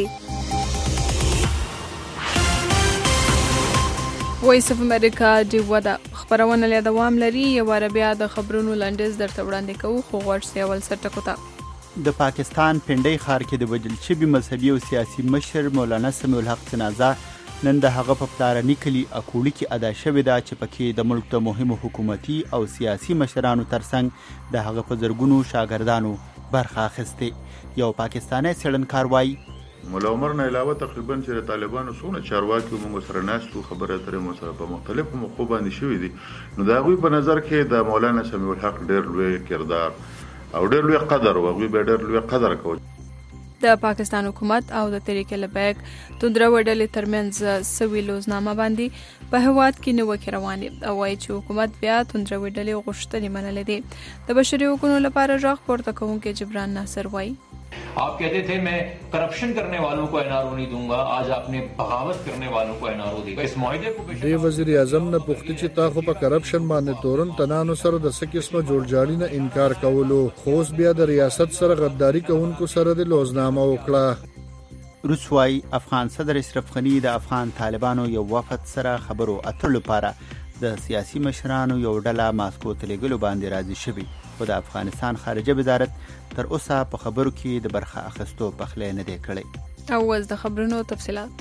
وایس اف امریکا دی ودا خبرونه له دوام لري. یو عربیا د خبرونو لنډیز درته وړاندې کوو خو غوښتي اول سرټکو ته د پاکستان پنډۍ ښار کې د وجل شوي مذهبي او سیاسي مشر مولانا سمیع الحق جنازه نن د هغه په پلارني کلي اکوړي کې ادا شوې ده چې پکې د ملک د مهمو حکومتي او سیاسي مشرانو ترڅنګ د هغه په زرګونو شاګردانو برخه اخیستې. یو پاکستانی څېړنکار وایي مولا عمر نه علاوه تقریبا چې طالبانو څونه چارواکي موږ سره ناستو خبره اترې مو سره په مختلفو موخو باندې شوې دي. نو د هغوی په نظر کې د مولانا سمیع الحق ډېر لوی کردار او ډېر لوی قدر او هغوی به ډېر لوی قدر کوي. د پاکستان حکومت او د تحریک لبیک توندره وډلې ترمنځ سوي لوزنامه باندې په هواد کې نوکې روانې او وايي چې حکومت بیا توندره وډلې غوښتنې منلې دي. د بشري حقوقو لپاره ژغ پورته کوونکی جبران ناصر وایي आप कहते थे मैं करप्शन करने वालों को एनआरओ नहीं दूंगा, आज आपने बगावत करने वालों को एनआरओ दिया. इस मुआहदे को دی وزیر اعظم نه پوښتنه چې تا خو په کرپشن باندې تورن تنانو سره د څه قسمه جوړجاړي نه انکار کولو خو بیا د ریاست سره غداری کوونکو سره د لوزنامه وکړه. روسوای افغان صدر اشرف غنی د افغان طالبانو یو وفد سره خبرو اترو لپاره د سیاسي مشرانو یو ډله ماسکو ته لېږلو باندې راضي شوي. خو د افغانستان خارجه وزارت تر اوسه په خبرو کې د برخه اخیستو پخلی نه دی کړی. او اوس د خبرونو تفصیلات.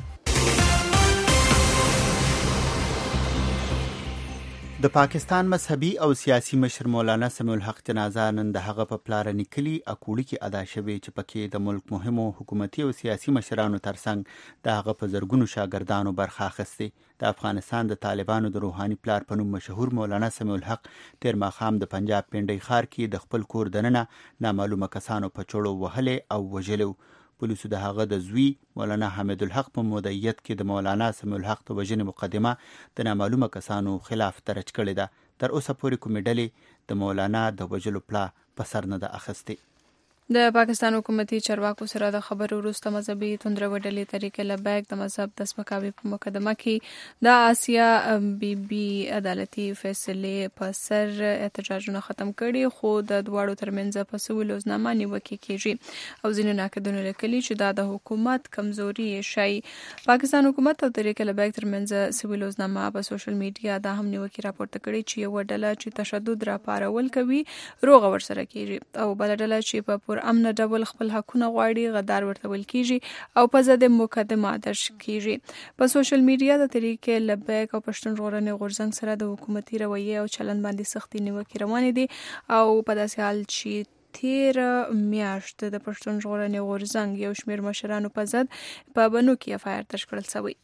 د پاکستان مذهبي او سیاسي مشر مولانا سمیع الحق جنازه نن د هغه په پلارني کلي اکوړي کې ادا شوې چې پکې د ملک مهمو حکومتي او سیاسي مشرانو ترڅنګ د هغه په زرګونو شاګردانو برخه اخیستې. د افغانستان د طالبانو د روحاني پلار په نوم مشهور مولانا سمیع الحق تیر ماښام د پنجاب پنډۍ ښار کې د خپل کور دننه نامعلومه کسانو په چړو وهلې او وژلو. پولیسو د هغه د زوی مولانا حمید الحق په مدعیت کې د مولانا سمیع الحق د وژنې مقدمه د نامعلومه کسانو خلاف درج کړې ده. تر اوسه پورې کومې ډلې د مولانا د وژلو پلا په سر نه ده اخیستې. د پاکستان حکومتي چارواکو سره د خبرو وروسته مذهبي توندره وډلې تحریک لبیک د مذهب د سپکاوي په مقدمه کې د آسیا بی بی عدالتي فیصلې په سر احتجاجونه ختم کړي خو د دواړو ترمنځ په سوي لوزنامه نیوکې کیږي او ځینو ناقدینو لیکلي چې دا د حکومت کمزوري شي. پاکستان حکومت او تحریک لبیک ترمنځ سوي لوزنامه په سوشل میډیا دا هم نیوکې راپورته کړي چې یو ډله چې تشدد را پارول کوي روغه ورسره کیږي او بل ډله چې په امن ډول خپل حقونه غواړي غدار ورته ویل کیږي او په ضد مقدمه درج کیږي. په سوشل میډیا د تحریک لبیک او پښتون ژغورنې غورځنګ سره د حکومتي رویې او چلند باندې سختي نیوکې روانې دي او په داسې حال چې تیر میاشت د پښتون ژغورنې غورځنګ یو شمېر مشرانو په ضد په بنو کې اف آی آر درج کړل شوی.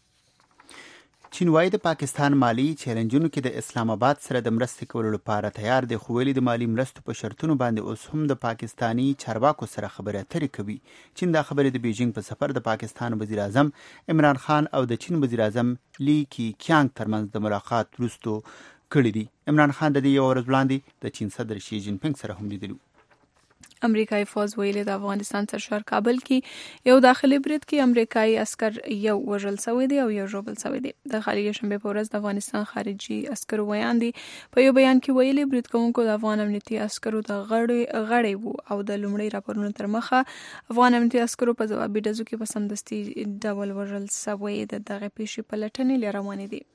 چین وايي د پاکستان مالی چیلنجونو کې د اسلام آباد سره د مرستې کولو لپاره تیار دی خو ویلي د مالی مرستو په شرطونو باندې اوس هم د پاکستانی چارواکو سره خبرې اترې کوي. چین دا خبرې د بیجینګ په سفر د پاکستان وزیر اعظم عمران خان او د چین وزیر اعظم لی کی کیانګ ترمنځ د ملاقات وروسته کړې دي. عمران خان د دې یو ورځ وړاندې د چین صدر شي جین پینګ سره هم لیدلو. امریکایي فوز ویلي د افغانستان سرشار کابل کې یو داخلي برید کې امریکایي عسكر یو وژل شوی دی او یو ژوبل شوی دی. د خلیج شنبه په ورځ د افغانستان خارجي عسکرو ویان دي په یو بیان کې ویلي برید کوونکو د افغان امنیتي عسکرو د غړي وو او د لومړي راپورونو تر مخه افغان امنیتي عسکرو په ځوابي ډزو کې په سمدستي ډول وژل شوی د دغه پیښې په لټنې روانې دي.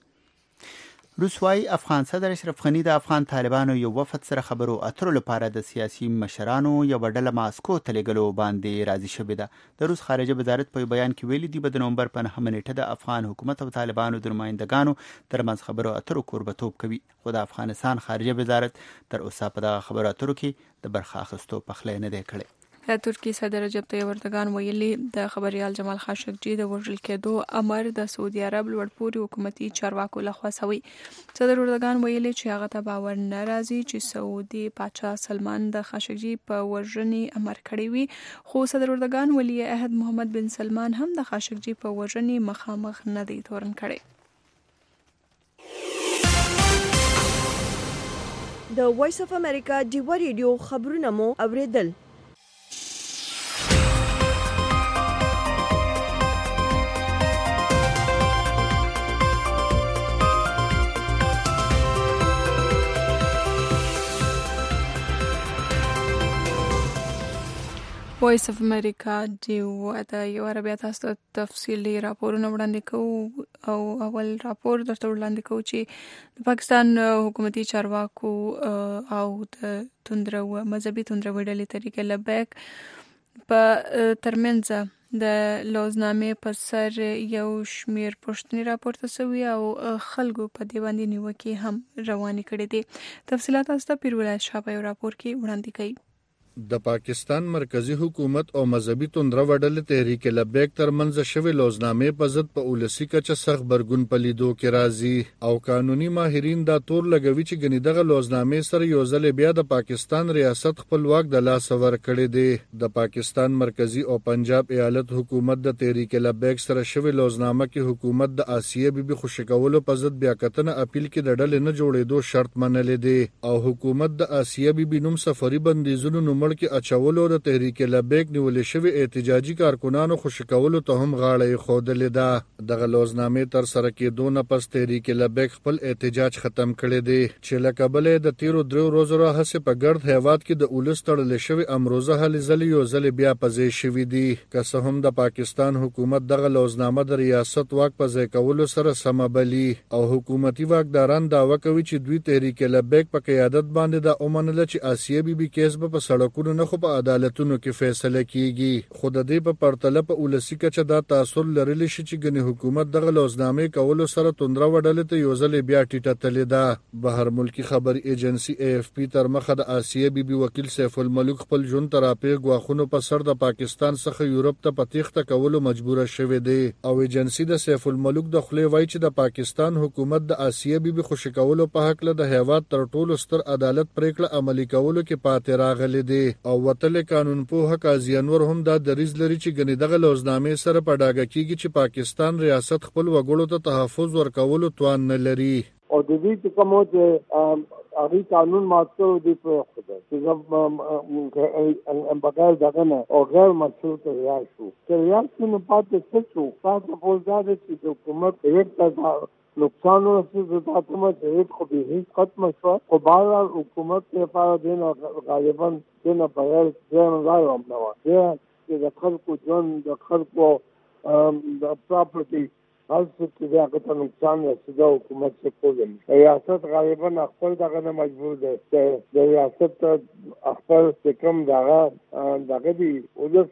روسوای افغان صدر اشرف غنی د افغان طالبانو یو وفد سره خبرو اترو لپاره د سیاسي مشرانو یو ډله ماسکو ته لېږلو باندې راضي شوې ده. د روس خارجه وزارت په بیان کې ویلي دی د نومبر په 9 نیټه د افغان حکومت او طالبانو د نمائندګانو ترمنځ خبرو اترو کوربتوب کوي خو د افغانستان خارجه وزارت تر اوسه په دغه خبرو اترو کې د برخه اخیستو پخلی نه دی کړی. د ترکی صدر رجب طیب اردوغان ویلي د خبريال جمال خاشقجي د وژل کېدو امر د سعودي عرب لوړپوړي حکومتي چارواکو لخوا شوی. صدر اردوغان ویلي چې هغه ته باور نه راځي چې سعودي پاچا سلمان د خاشقجي په وژنې امر کړی وي خو صدر اردوغان ولی عهد محمد بن سلمان هم د خاشقجي په وژنې مخامخ نه دی تورن کړی. د وایس اف امریکا دیوا ریډیو خبرونه مو اوریدل. وایس اف امریکا دیو د یو عربیا تاسو تفصیلی راپورونه وړاندې کوو او اول راپور درته وړاندې کوو چې د پاکستان حکومتي چارواکو او د مذهبي توندروي ډلې طریقې لبیک په ترمنځ د لوزنامې په سر یو شمیر پوښتنې راپورته شوي او خلکو په دې باندې نیوکې هم روانې کړې دي. تفصیلات تاسو پیرولای شاه په یو راپور کې وړاندې کوي. د پاکستان مرکزی حکومت او مذهبي توندروي ډلې تحریک لبیک ترمنځ شوی لوزنامې په ضد په ولسی کچه سخت برګون پلیدو کې راځي او قانوني ماهرین دا تور لګوي چې غنی دغه لوزنامې سره یو ځل بیا د پاکستان ریاست خپلواک د لاس ور کړی دی. د پاکستان مرکزی او پنجاب ایالت حکومت د تحریک لبیک سره شوی لوزنامه کې حکومت د آسیه بیبي خوشکولو په ضد بیا کتنه اپیل کې د ډلې نه جوړېدو شرط منلې دی او حکومت د آسیه بیبي نوم سفری بندیزونو کې اچولو د تحریک لبیک نیول شوی احتجاجي کارکونانو خوشکولو ته هم غاړه خودلې ده. دغه لوزنامې تر سره کېدو نه پس تحریک لبیک خپل احتجاج ختم کړی دی چې له کبله د تیرو 3 ورځو راهیسې په ګرد هیواد کې د اولس تړل شوی امروزه هلې ځلې یو ځل بیا پځې شوی دی. که څه هم د پاکستان حکومت دغه لوزنامه د ریاست واک په ځای کولو سره سم بلی او حکومتي واکداران دعوه کوي چې دوی تحریک لبیک په قیادت باندې د اومنل چې آسیه بیبي کیس په سړکونو نه خو په عدالتونو کې فیصله کیږي. خو د دې په پرتله په ولسی کچه دا تاثیر لرلی شي چې ګنې حکومت دغه لوزنامې کولو سره توندروي ډلې ته یو ځل بیا ټیټه تللی ده. بهر ملکی خبري ایجنسی AFP تر مخه د آسیه بیبي وکیل سیف الملک خپل ژوند تراپی غواخونو په سر د پاکستان څخه یورپ ته پتیخته کولو مجبور شوه دی او ایجنسی د سیف الملک د خلی وای چې د پاکستان حکومت د آسیه بیبي خوشکولو په حق له د هیواد تر ټولو ستر عدالت پریکړه عملی کولو کې پاتې راغلی دی او وتل قانون په حق ازینور هم دا دریز لري چې غنی دغه لوزنامې سره په ډاګه کیږي چې پاکستان ریاست خپل وګړو ته تحفظ ورکولو توان نه لري او د دې چې کومو چې هغه قانون ماته دی په خدای چې بغیر دغه نه او غیر مشروط ریاض شو چې ریاض نه پاتې شو تاسو په ځای چې حکومت یې نقصان ورسېږي دا کومه چې خو به هیڅ ختم شو خو بهر حکومت ته پاره دین غالبا دین بغیر ځان راو نه و چې د خلکو ژوند د خلکو د پراپرټي هر څه چې هغه نقصان رسېږي حکومت څخه کوي ریاست غالبا خپل دغه نه مجبور دی چې د ریاست خپل کوم دغه دی ولس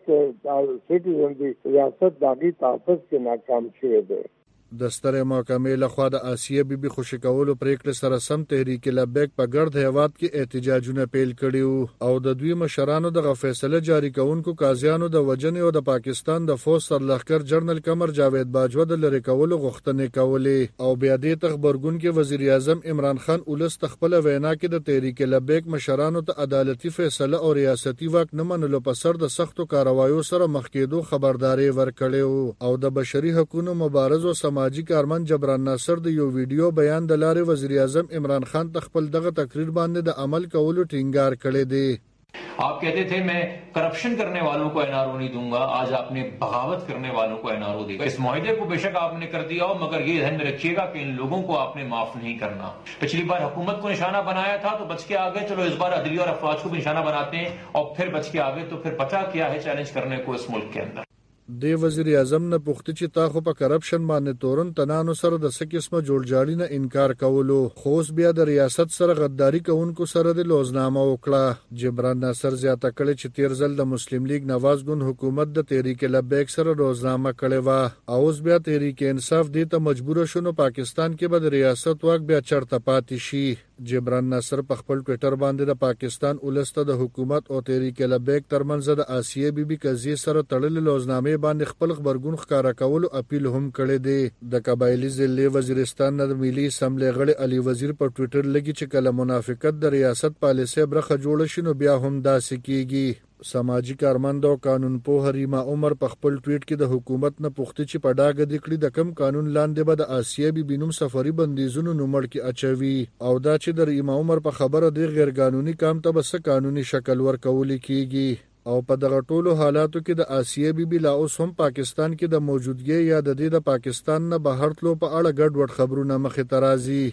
سټیزن دی ریاست دغه تاسو کې ناکام شوی دی. د سترې محکمې لخوا د آسیه بیبي خوشکولو پریکړې سره سم تحریک لبیک په ګرد هیواد کې احتجاجونه پیل کړي او د دوی مشرانو د فیصله جاری کوونکو قاضیانو د وجنې او د پاکستان د فوج سرلښکر جنرال قمر جاوید باجوه د لری کولو غوښتنې کولې او بیا دې تخبرګون کې وزیر اعظم عمران خان اولس تخپل وینا کې د تحریک لبیک مشرانو ته عدالتي فیصله او ریاستي واک نه منلو په سر د سختو کاروایو سره مخ کېدو خبرداري ورکړې او د بشري حقوقو مبارز او سماجی کارمن جبران ناصر د یو ویډیو بیان د لارې وزیر اعظم عمران خان تخپل دغه تقریر باندې د عمل کولو ټینګار کړی دی. आप कहते थे मैं करप्शन करने वालों को एनआरओ नहीं दूंगा, आज आपने बगावत करने वालों को एनआरओ देगा. इस मुआहदे को बेशक आपने कर दिया हो मगर ये ध्यान में रखिएगा कि इन लोगों को आपने माफ नहीं करना. पिछली बार हुकूमत को निशाना बनाया था तो बच के आ गए, चलो इस बार अदलिया और अफवाज को भी निशाना बनाते हैं और फिर बच के आ गए तो फिर पता क्या है चैलेंज करने को इस मुल्क के अंदर. د وزیر اعظم نه پوښتنه چې تا خو په کرپشن باندې تورن تنانو سره د سکیسمه جوړجاړي نه انکار کولو خو بیا د ریاست سره غداری کوونکو سره د لوزنامه وکړه. جبران ناصر زیاته کړي چې تیر ځل د مسلم لیگ نواز ګوند حکومت د تحریک لبیک سره روزنامه کړي وا او اوس بیا تحریک انصاف دې ته مجبور شونه پاکستان کې به د ریاست واک بیا چرته پاتې شي. جبران ناصر په خپل ټوئیټر باندې د پاکستان ولسته د حکومت او تحریک لبیک ترمنځ د آسیه بیبي قضیه سره تړل لوزنامه باندې خپل خبرګون ښکارا کولو اپیل هم کړی دی. د قبایلی ضلع وزیرستان د ملي اسمبلی غړي علي وزیر په ټوئیټر لګی چې کله منافقت د ریاست پالیسي برخه جوړ شي نو بیا هم داسې کیږي. سماجی کارمند او قانون پوه ریما عمر په خپل ټویټ کې د حکومت نه پوښتنه چې په ډاګه د کړي د کم قانون لاندې به د آسیه بیبي نوم سفری بندیزونو نومړ کې اچوي او دا چې د ریما عمر په خبره د غیر قانوني کام ته بس قانوني شکل ورکول کیږي او په دغه ټولو حالاتو کې د آسیه بیبي لا اوس هم پاکستان کې د موجودګي یا د دې د پاکستان نه بهر تلو په اړه ګډوډ خبرونه مخې ته راځي.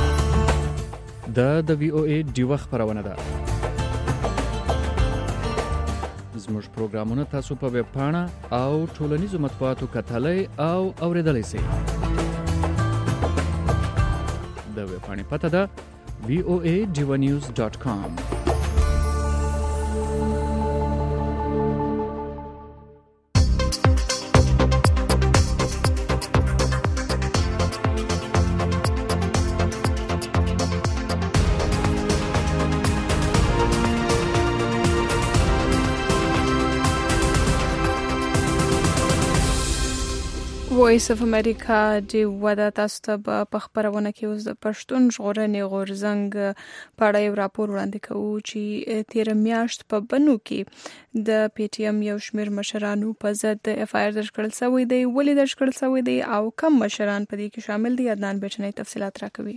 د VOA ډیوه خبرونه ده زموږ پروګرامونه تاسو په ویب پاڼه او ټولنیزو مطبوعاتو کتلای او اوریدلای شئ. د ویب پاڼې پته ده voadivanews.com. وایس اف امریکا دی ودا تاسو ته په خبرونه کې اوس د پښتون ژغورنې غورځنګ په اړه یو راپور وړاندې کوو چې تیر میاشت په بنو کې د پی ټی ایم یو شمېر مشرانو په ضد اف آی آر درج کړل شوی دی. ولې درج کړل شوی دی او کم مشران په دې کې شامل دي؟ عدنان بیچنی تفصیلات راکوي.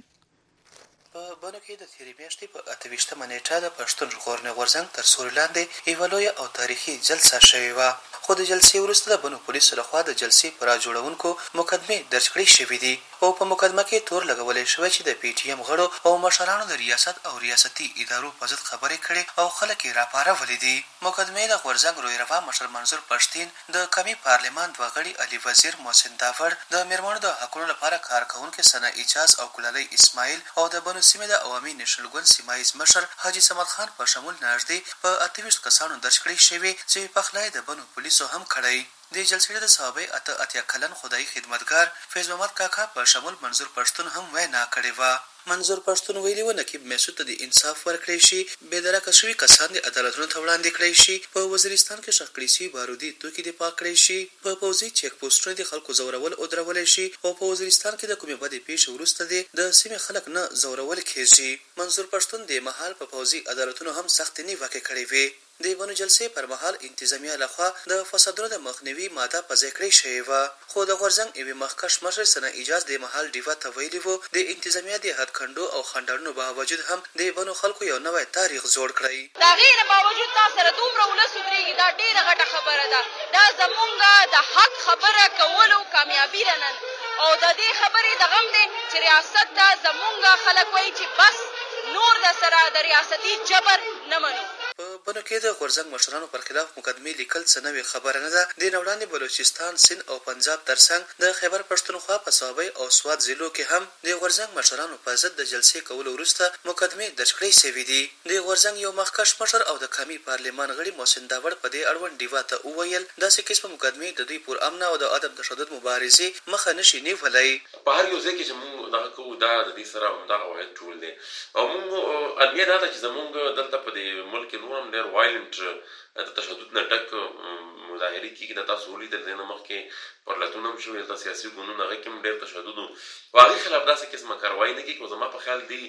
په بنو کې د تیرې میاشتې په 28مه نیټه د پښتون ژغورنې غورځنګ تر سیوري لاندې یوه لویه او تاریخي جلسه شوې وه، خو د جلسې وروسته د بنو پولیسو لخوا د جلسې په راجوړونکو مقدمې درج کړې شوې دي او په مقدمه کې تور لګولی شوی چې د پی ټي ایم غړو او مشرانو د ریاست او ریاستي ادارو په ضد خبرې کړې او خلک یې راپارولي دي. مقدمې د غورځنګ رویروا مشر منظور پښتین، د قومي پارلمان دوه غړي علي وزیر محسن داوړ، د میرمنو د حقونو لپاره کارکوونکي ثنا اجاز او کلالۍ اسماعیل او د بنو سیمې د عوامي نېشنل ګوند سیمایز مشر حاجي صمد خان په شمول نږدې په 28 کسانو درج کړې شوې چې پخلی د بنو پولیسو هم کړی. د جلسې د صحابه اتیا کلن خدای خدمتګار فیض محمد کاکا په شمول منظور پښتون هم وینا کړې وه. منظور پښتون ویلي و نقیب مسعود ته د انصاف ورکړی شي، بېدرکه شوي کسان د عدالتونو ته وړاندې کړی شي، په وزیرستان کې ښخ کړي شوي بارودي توکي دفاع کړی شي، په پوځي چیک پوسټونو د خلکو زورول او درولی شي او په وزیرستان کې د کومې بدې پیښې وروسته د سیمې خلک نه زورول کېږي. منظور پښتون د مهال په پوځي عدالتونو هم سختې نیوکې کړې وې. د بنو جلسې پر مهال انتظامیه لخوا د فسادونو د مخنیوي ماده په ځای کړې شوې وه، خو د غورځنګ یوې مخکښ مشر ثنا اجاز د مهال ډیوا ته ویلي وو د انتظامیه د هدکنډو او خنډانونو باوجود هم د بنو خلکو یو نوی تاریخ جوړ کړی. د هغې نه باوجود تا سره دومره ولس ودرېږي، دا ډېره غټه خبره ده. دا زمونږ د حق خبره کولو کامیابي ده نن، او د دې خبرې د غم دی چې ریاست ته زمونږ خلک وایي چې بس نور د سره د ریاستي جبر نه منو. په بنو کې د غورځنګ مشرانو پر خلاف مقدمې لیکل څه نوې خبره نه ده. د نه وړاندې بلوچستان، سند او پنجاب ترڅنګ د خیبر پښتونخوا په صوابۍ او سوات ضلعو کې هم د غورځنګ مشرانو په ضد د جلسې کولو وروسته مقدمې درج کړې شوې دي. د غورځنګ یو مخکښ مشر او د قومي پارلمان غړي محسن داوړ په دې اړوند ډیوا ته وویل داسې قسمه مقدمې د دوی پر امن او د عدم تشدد مبارزې مخه نشي نیولی. په هر یو ځای کې چې موږ دغه کوو دا د دې سره همدغه واحد ټول دی او موږ البته دا ده چې زموږ دلته په دې ملک کې نور هم ډېر وایلنټ د تشدد نه ډک مظاهرې کېږي. د تاسو ولیدل دی نه مخکې پرلتونه هم شوي، دلته سیاسي ګوندونه هغې کې هم ډېر تشدد و او هغې خلاف داسې قسمه کاروایي نه کېږي. خو زما په خیال دی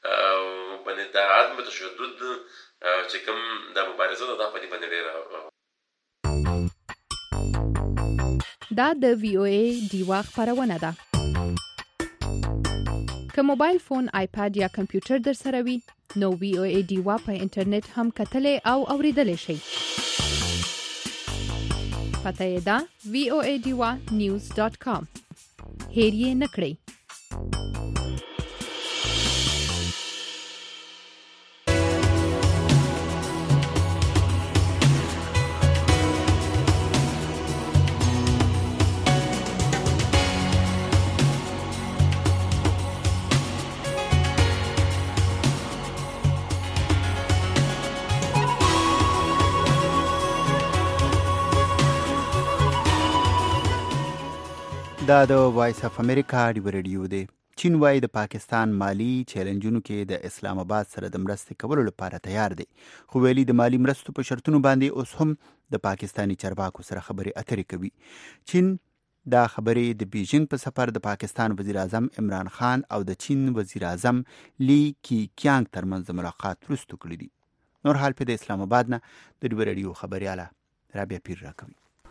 باندې د عدم تشدد چې کوم د مبارزه ده دا په دې باندې ډېره دا د وی او ای ډیوا خبرونه ده. که موبایل فون، آیپاد یا کمپیوټر در سره وي نو وی او ای ډیوا په انټرنیټ هم کتلی او اوریدلی شئ. پته یې ده voadivanews.com. هیر یې نه کړئ. دا د وایس اف امریکا ریډیو دی. چین وايي د پاکستان مالی چیلنجونو کې د اسلام آباد سره د مرستې کولو لپاره تیار دی، خو ویلي د مالی مرستو په شرطونو باندې اوس هم د پاکستاني چارواکو سره خبرې اترې کوي. چین دا خبرې د بیجینګ په سفر د پاکستان وزیر اعظم عمران خان او د چین وزیر اعظم لی کی کیانګ ترمنځ د ملاقات وروسته کړي دي. نور حال په د اسلام آباد نه د ریډیو خبرياله رابعه پیر راکوي.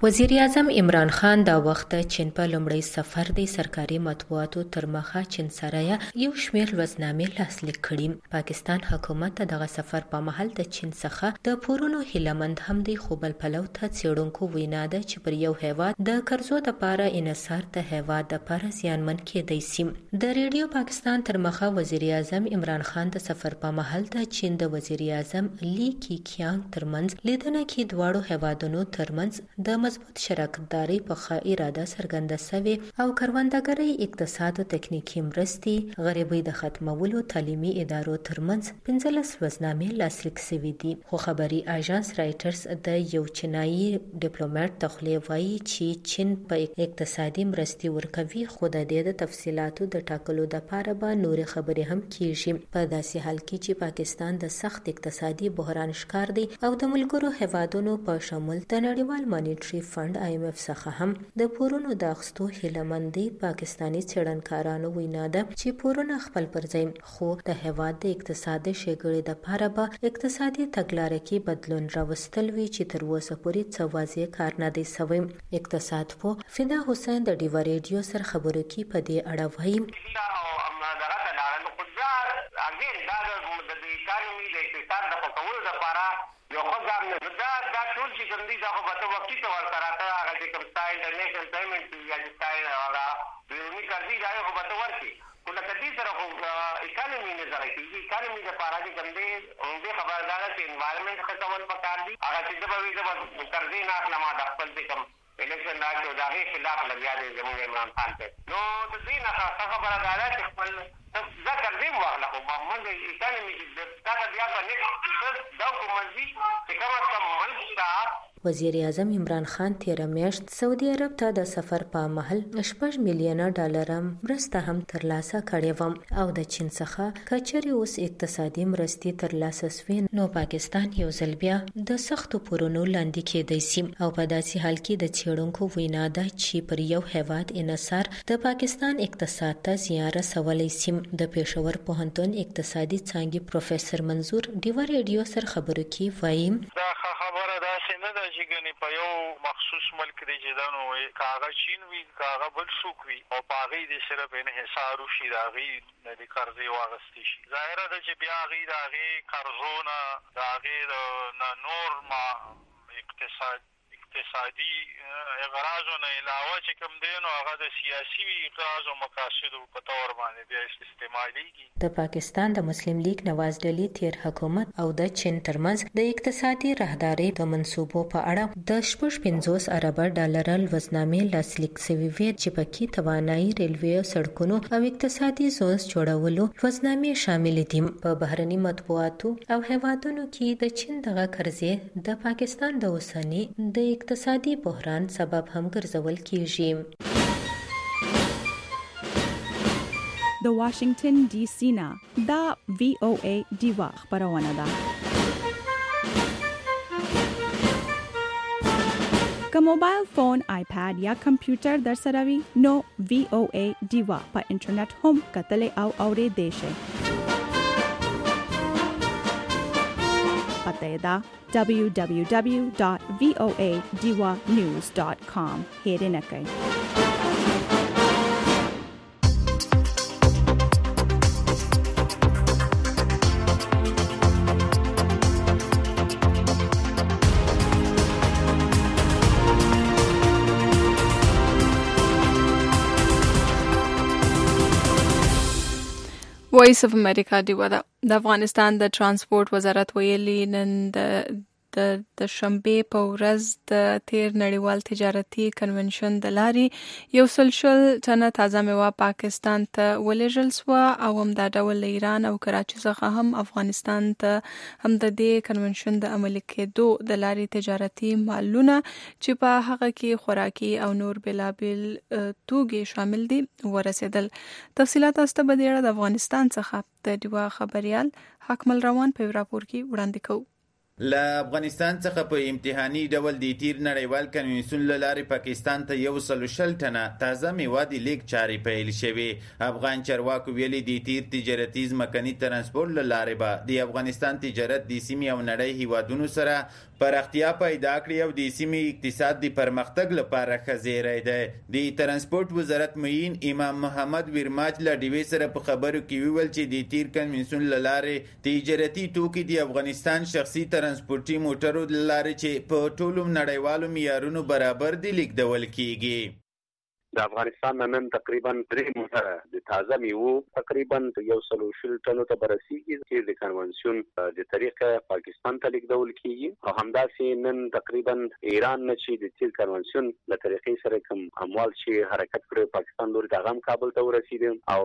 وزیر اعظم عمران خان دا وخت چین په لومړی سفر د سرکاري مطبوعاتو تر مخه چین سره یو شمېر لوزنامې لاسلیک کړي. پاکستان حکومت دغه سفر په مهال د چین څخه د پورونو هیلمند هم دی، خو بل پلو ته څېړونکو وینا ده چې پر یو هیواد د قرضو دپاره انحصار د هیواد دپاره زیانمن کېدی سي. د ریډیو پاکستان تر مخه وزیر اعظم عمران خان د سفر په مهال د چین د وزیر اعظم لی کیکیانګ ترمنځ لیدنه کې دواړو هیوادونو ترمنځ د مضبوط شراکتداري په ښه اراده څرګنده سوې او کروندګرۍ، اقتصاد او تکنیکي مرستې، غریبۍ د ختمولو، تعلیمي ادارو ترمنځ 15 لوزنامې لاسلیک سوي دي. خو خبري اژانس رایټرز د یو چینایي ډیپلوماټ تخلیه وایي چې چین په اقتصادي مرستې ورکوي، خو د دې د تفصیلاتو د ټاکلو دپاره به نورې خبرې هم کیږي. په داسې حال کې چې پاکستان د سخت اقتصادي بحران ښکار دی او د ملګرو هیوادونو په شمول د نړیوال مانیټري فند IMF څخه هم د پورونو د اخیستو هیله مند دي. پاکستاني څېړنکارانو وینا ده چې پورونه خپل پر ځای، خو د هیواد د اقتصادي ښېګړې دپاره به اقتصادي تګلاره کې بدلون راوستل وي چې تر اوسه پورې څه واضح کار نه دی سوی. اقتصاد پوه فدا حسین د ډیوا ریډیو سره خبرو کې په دې اړه وایي یو خو دا ټول چې کوم دي دا خو په وختي تور سره هغه چې کوم سټایل انټرنیشنل پیمنټ یا سټایل هغه بیرونی قرضې دا خو په تور کې کله کدي سره خو اکانومي نه ځای کې اکانومي د پاره کې کوم دي دې خبردار چې انوایرنمنت ختمول پکار دي هغه چې د بوي د قرضې نه اخلم د خپل کوم الیکشن راځي او دا هیڅ خلاف لګیا دي زموږ عمران خان ته. نو د دې نه خبردار چې خپل دا قرضې واخله خو موږ اکانومي دا بیا په نیکسټ دا کومځي چې کومه کم ملک وزیر اعظم عمران خان تیره میاشت سعودي عرب ته د سفر په مهال 6 میلیونه ډالر مرسته هم ترلاسه کړې وه او د چین څخه کچري اوس اقتصادي مرستې ترلاسه سوې نو پاکستان یو ځل بیا د سختو پورونو لاندې کېدی سي او په داسې حال کې د څېړونکو وینا ده چې پر یو هیواد انحصار د پاکستان اقتصاد ته زیان رسولی سي. د پېښور پوهنتون اقتصادي څانګې پروفیسور منظور ډیوا ریډیو سره خبرو کې وایي خبره داسې نه ده چې ګنې په یو مخصوص ملک دی چې دا نو کاغه چین وي کاغه بل څوک وي او په هغې د صرف انحصار وشي د هغې د قرضې واخیستې شي. ظاهره ده چې بیا هغې د هغې قرضو نه د هغې نه نور اقتصادي اغراضو نه علاوه چې کوم دی نو هغه د سیاسي اغراضو مقاصدو په تور باندې بیا استعمالیږي. د پاکستان د مسلم لیگ نواز ډلې تیر حکومت او د چین ترمنځ د اقتصادي راهدارۍ د منصوبو په اړه د 50 ارب ډالر لوزنامې لاسلیک سوي وې چې پکې توانایي ریلوې او سړکونو او اقتصادي زونز جوړولو لوزنامې شامل دي. په بهرني مطبوعاتو او هیوادونو کې د چین دغه قرضې د پاکستان د اوسني د اقتصادي بحران سبب هم ګرځول کیږي. د واشنگټن ډي سي نه دا VOA ډیوا خبرونه ده. که موبایل فون، آیپاد یا کمپیوټر در سره وي نو VOA ډیوا په انټرنیټ هم کتلې او اورېدې شئ. پته دا www.voadiwanews.com هېرنه کړئ. وایس اف امریکا ډیوا ده. د افغانستان د ترانسپورت وزارت ویلي نن د شنبې په ورځ د تیر نړیوال تجارتي کنونشن د لارې 100 ټنه تازه میوه پاکستان ته ولېږل سوه او هم دا ډول له ایران او کراچۍ څخه هم افغانستان ته هم د دې کنونشن د عملي کېدو د لارې تجارتي مالونه چې په هغه کې خوراکي او نور بېلابېل توکي شامل دي ورسېدل. تفصیلات تاسو ته به د افغانستان څخه د ډیوا خبریال حکمل روان په راپور کې وړاندې کوو. له افغانستان څخه په امتحاني ډول د تیر نړیوال کنوینسیون له لارې پاکستان ته 140 ټنه تازه میوادي لیک چارې پیل شوې. افغان چارواکو ویلي د تیر تجارتي ځمکني ترانسپورت له لارې به د افغانستان تجارت د سیمې او نړۍ هیوادونو سره پراختیا پیدا کړي او د سیمې اقتصاد د پرمختګ لپاره ښه زیری دی. د ترانسپورت وزارت معین امام محمد ویرماچ له ډیوې سره په خبرو کې ویل چې د تیر کنوینسیون له لارې تجارتي توکي د افغانستان شخصي ترانسپورتي موټرو له لارې چې په ټولو نړیوالو معیارونو برابر دي لیږدول کیږي. د افغانستان نن تقریبا 3 موټره د تازه میوو تقریبا 140 ټنو ته برسیږي چې د کنوانسیون د طریقه پاکستان ته لیږدول کیږي او همداسې نن تقریبا ایران نه چې د تیر کنوانسیون له طریقې سره کوم اموال چې حرکت کړي پاکستان لوري ته هم کابل ته ورسیدي او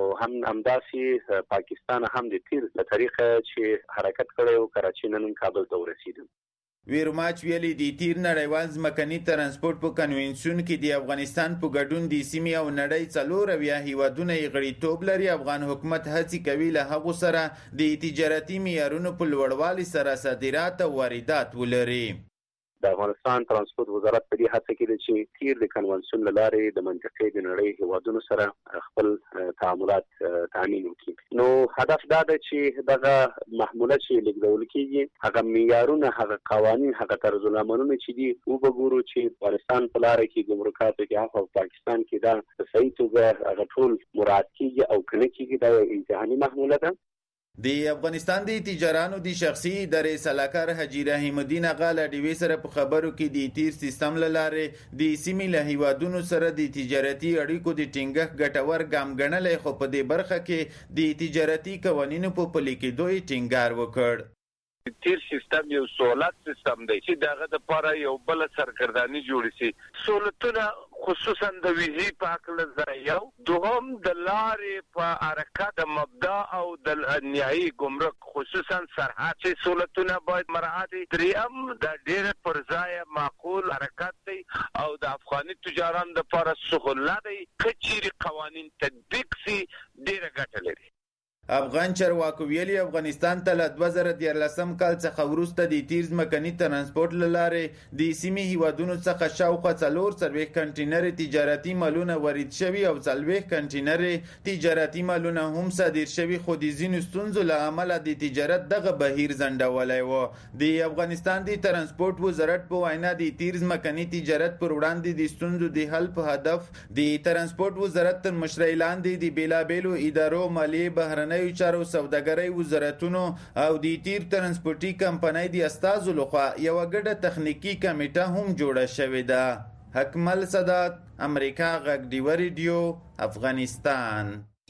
همداسې پاکستان هم د تیر له طریقه چې حرکت کړي او کراچي نن کابل ته ورسیدي. ویرماچ ویلي د تیر نړیوال ځمکني ترانسپورت په کنوینسیون کې د افغانستان په ګډون د سیمې او نړۍ 4 هیوادونه یې غړیتوب لري. افغان حکومت هڅې کوي له هغو سره د تجارتي معیارونو په لوړوالي سره صادرات او واردات ولري. د افغانستان ترانسپورت وزارت په دې هڅه کې دی چې تیر د کنوانسیون له لارې د منطقې د نړۍ هیوادونو سره خپل تعاملات تامین وکړي. نو هدف دا دی چې دغه محموله چې لیږدول کیږي هغه معیارونه، هغه قوانین، هغه طرز العملونه چې دي وګورو چې افغانستان په لاره کې ګمرکاتو کې او پاکستان کې دا په صحیح توګه هغه ټول مراعات کیږي او کنه کیږي. دا امتحاني محموله ده. د افغانستان د تجارانو د شخصي ادارې سلاکار حاجی رحیم الدین اغا له ډیوې سره په خبرو کې د تیر سیستم له لارې د سیمې له هیوادونو سره د تجارتي اړیکو د ټینګښت ګټور ګام ګڼلی، خو په دې برخه کې د تجارتي قوانینو په پلي کېدو یې ټینګار وکړ. تیر سیستم یو سہولت سیستم دی چې دغه د لپاره یو بل سرګردانی جوړ شي. سہولتونه خصوصا د ویزي پاکله ځایو دوهم د لارې په حرکت د مبدا او د نهایی ګمرک خصوصا سرحد چې سہولتونه باید مراعات دریم د ډیر پر ځای معقول حرکت دی او د افغاني تجارانو لپاره سہولت دی. کچيري قوانين تطبیق سي ډیره ګټه لري. افغان چارواکو ویلي افغانستان ته له 2014 کال څخه وروسته د تیر ځمکني ترانسپورت له لارې د سیمې هیوادونو څخه شاوخوا 4 کنټینر تجارتي مالونه وارد شوي او 4 کنټینر تجارتي مالونه هم صادر شوي، خو د ځینو ستونزو له امله د تجارت دغه بهیر ځنډولی و. د افغانستان د ترانسپورت وزارت په وینا د تیر ځمکني تجارت پر وړاندې د ستونزو د حل په هدف د ترانسپورت وزارت تر مشرۍ لاندې د بیلابیلو ادارو، مالیې، بهرنۍ چارو، سوداګرۍ وزارتونو او د تیر ترانسپورتي کمپنۍ د استازو لخوا یو ګډه تخنیکی کمیټه هم جوړه شوې ده. حکمل صدات، امریکا غږ ډیو ریډیو، افغانستان.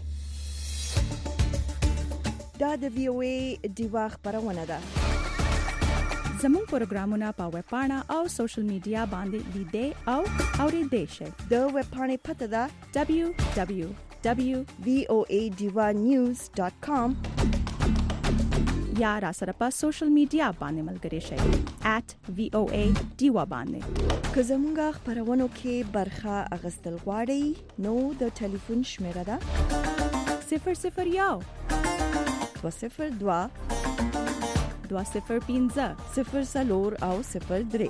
دا د وی او ای ډیوا خبرونه ده. زموږ پروګرامونه په ویب پاڼه او سوشل میډیا باندې لیدئ او اوریدئ شئ. د ویب پاڼې پته ده www.voadivanews.com یا را سره په سوشل میډیا باندې ملګري شئ @voadiva باندې. که زموږ خبرونو کې برخه اخیستل غواړئ نو د ټلیفون شمیره ده 001 202 205 04 او 03.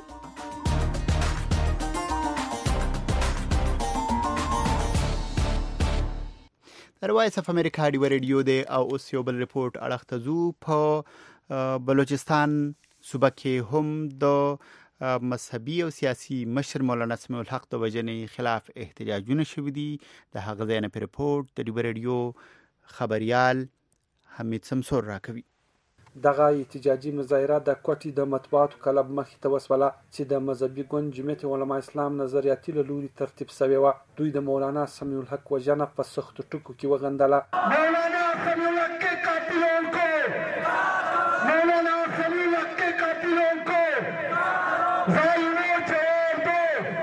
در وایس اف امریکا ډیو ریډیو دی او اوس یو بل ریپورت اړخ ته ځو. په بلوچستان صوبه کې هم د مذهبي او سیاسي مشر مولانا سمیع الحق د وژنې خلاف احتجاجونه شوي دي. د هغه ځای نه ریپورت د ډیو ریډیو خبريال حمید سمسور راکوي. دغه احتجاجي مظاهره د کوټي د مطبوعاتو کلب مخې ته وسوله چې د مذهبي ګوند جمعیت علماء اسلام نظریاتي له لوري ترتیب شوی و. دوی د مولانا سمیع الحق وژنه په سختو ټکو کې وغندله. مولانا سمیع الحق के कातिलों को مولانا سمیع الحق के कातिलों को ظالموں جواب دو.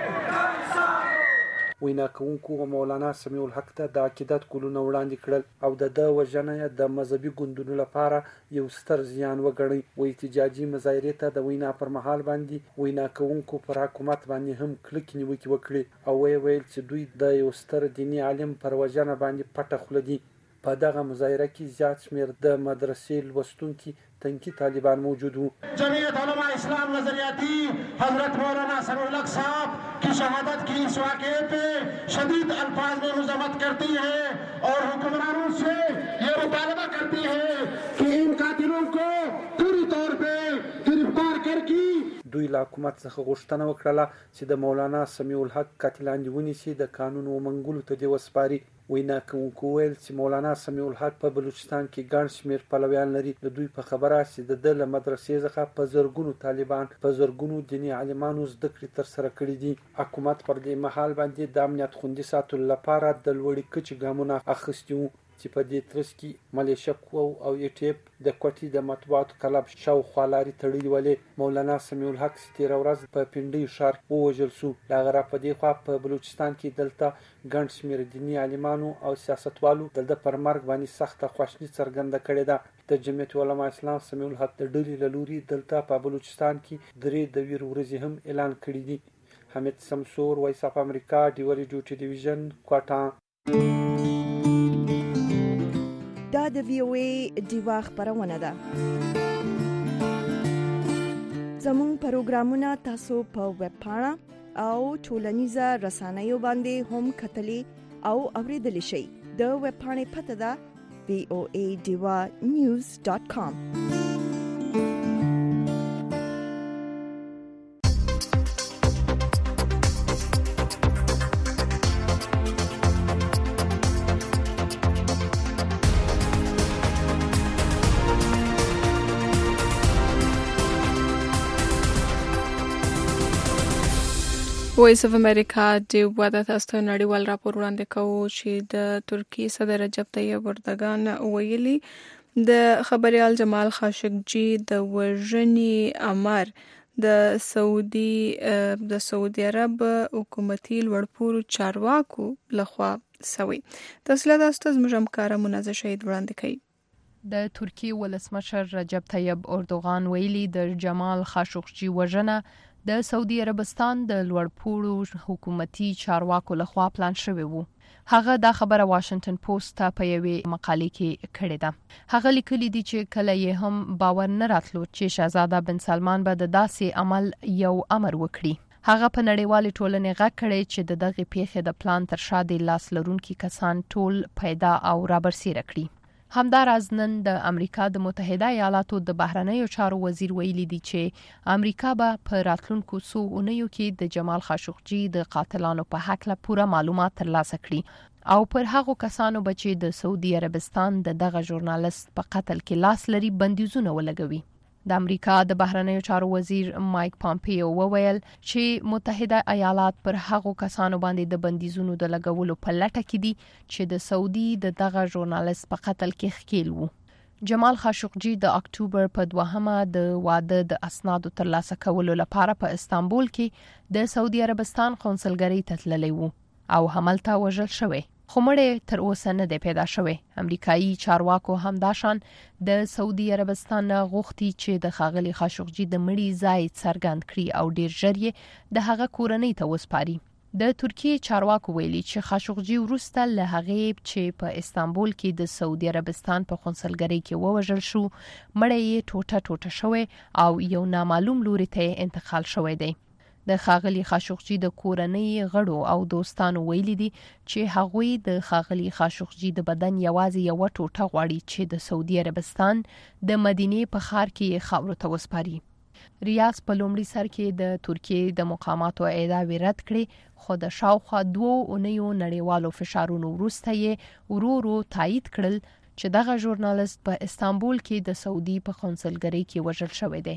وینا کوونکو مولانا سمیع الحق ته د عقیدت ګلونه وړاندې کړل او د وژنه د مذهبي ګوندونو لپاره یو ستر زیان وګڼي. و احتجاجي مظاهرې ته د وینا پر مهال باندې وینا کوونکو پر حکومت باندې هم کلک نیوکې وکړي او ویل چې دوی د یو ستر دیني عالم پر وژنه باندې پټه خوله دي. په دغه مظاهره کې زیات شمېر د مدرسې لوستونکي تنکي طالبان موجود وو. जमीयत उलमा इस्लाम नजरियाती हजरत मौलाना समीउल हक साहब की शहादत की इस वाक़े पे शदीद अल्फाज में मजम्मत करती है और हुक्मरानों से ये मुतालबा करती है कि इन कातिलों को पूरी तौर पे गिरफ्तार करके دوی له حکومت څخه غوښتنه وکړه چې د مولانا سمیع الحق قاتلان دې ونیسي، د قانون ومنګولو ته دې وسپاري. وینا کوونکو ویل چې مولانا سمیع الحق په بلوچستان کې ګڼ شمېر پلویان لري. د دوی په خبره چې د ده له مدرسې څخه په زرګونو طالبان په زرګونو دیني عالمانو زده کړې ترسره کړي دي. حکومت پر دې مهال باندې د امنیت خوندي ساتلو لپاره د لوړې کچې ګامونه اخیستي وو چې په دې ترڅ کې ملیشه قوو او ایټیپ د کوټې د مطبوعاتو کلب شاوخوا لارې تړلې ولې. مولانا سمیع الحق چې تېره ورځ په پنډۍ ښار ووژل سو. د هغه را په دې خوا په بلوچستان کې دلته ګڼ شمېر دیني عالمانو او سیاستوالو د ده پر مرګ باندې سخته خواشیني څرګنده کړې ده. د جمعیت علما اسلام سمیع الحق د ډلې له لوري دلته په بلوچستان کې 3 د ویر ورځې هم اعلان کړي دي. حمید سمسور، وایس اف امریکا، ډیوري ډیوټي ډیویژن، کوټا. دا د وی او ای دیوا خبرونه ده. زموږ پروګرامونه تاسو په ویب پاڼه او ټولنیزه رسنیو باندې هم کتلی او اوریدلی شئ. د ویب پاڼې پته ده voadivanews.com. وایس اف امریکا د ودا تاسو نړیوال راپور وړاندې کوي چې د ترکیې صدر رجب طیب اردوغان ویلي د خبريال جمال خاشقجي د وژنې امر د سعودي عرب حکومتي لوړپوړو چارواکو لخوا سوي. تفصیلات تاسو زموږ همکار منازه شهید وړاندې کوي. د ترکیې ولسمشر رجب طیب اردوغان ویلي د جمال خاشقجي وژنه د سعودي عربستان د لوړپوړو حکومتي چارواکو لخوا پلان شوی وو. هغه دا خبره واشنگټن پوسټ ته په یوې مقالې کې کړې ده. هغه لیکلي دي چې کله یې هم باور نه راتلو چې شاهزاده بن سلمان به د داسې عمل یو امر وکړي. هغه په نړیوالې ټولنې غږ کړی چې د دغه پیښې د پلان تر شا د لاس لرونکي کسان ټول پیدا او رابرسېره کړي. همداراز نن د امریکا د متحده ایالاتو د بهرنیو چارو وزیر ویلي دی چې امریکا به په راتلونکو څو اونیو کې د جمال خاشقجي د قاتلانو په حق له پوره معلومات ترلاسه کړي او پر هغو کسانو به چې د سعودي عربستان دغه ژورنالیست په قتل کې لاس لري بندیزونه ولګوي. د امریکا د بهرنیو چارو وزیر مایک پامپیو وویل چې متحده ایالات پر هغو کسانو باندې د بندیزونو د لګولو په لټه کې دي چې د سعودي دغه ژورنالیست په قتل کې ښکیل وو. جمال خاشقجي د اکتوبر په 2مه د واده د اسنادو ترلاسه کولو لپاره په استانبول کې د سعودي عربستان قونسلګرۍ ته تللی وو او همالته وژل شوی. خو مړی تر اوسه نه دی پیدا شوی. امریکایي چارواکو هم داشان د سعودي عربستان غوښتي چې د ښاغلي خاشقجي د مړي ځای څرګند کړي او ډیر ژر یې د هغه کورنۍ ته وسپاري. د ترکیې چارواکو ویلي چې خاشقجي وروسته له هغې چې په استانبول کې د سعودي عربستان په قونسلګرۍ کې ووژل شو، مړی یې ټوټه ټوټه شوی او یو نامعلوم لوري ته انتقال شوی دی. د خاغلی خاشقجي د کورنۍ غړو او دوستانو ویلي دي چې هغوی د خاغلی خاشقجي د بدن یوازې یو ټوټه غواړي چې د سعودي عربستان د مدینې په ښار کې خاورو ته وسپاري. ریاض په لومړي سر کې د ترکیې د مقاماتو ادعاوې رد کړې، خو د شاوخوا 2 اونیو نړیوالو فشارونو وروسته یې ورو تایید کړل چې دغه ژورنالیست په استانبول کې د سعودي په قونسلګرۍ کې وژل شوی دی.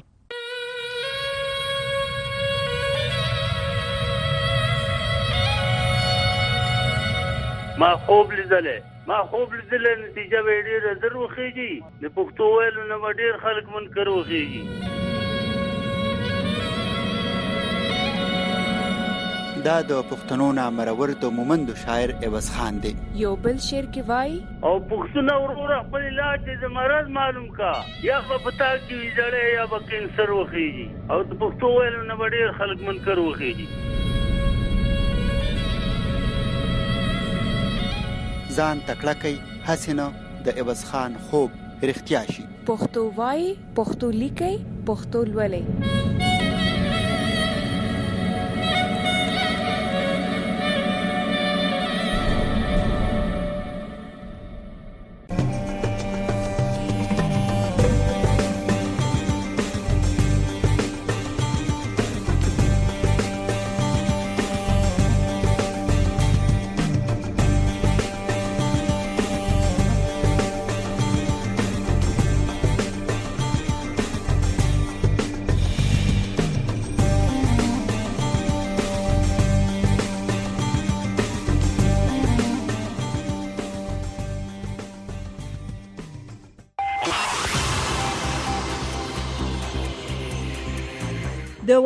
ما خوب لیدلې نتیجه به ډېره زر وخیږي. د پښتو ویلو نه ډېر خلک منکر وخیږي. دا د پښتنو نامرور د مومندو شاعر عوض خان دی. یو بل شعر کې وای او پښتون ورور خپل علاج د مرض معلوم کا، یا په پتا کې ویځړې یا په کینسر وخیږي. او د پښتو ویلو نه ډېر خلک منکر وخیږي. ځان تکړه کوي حسینه د عوض خان خوب رښتیا شي. پښتو وایي، پښتو لیکي، پښتو لولي.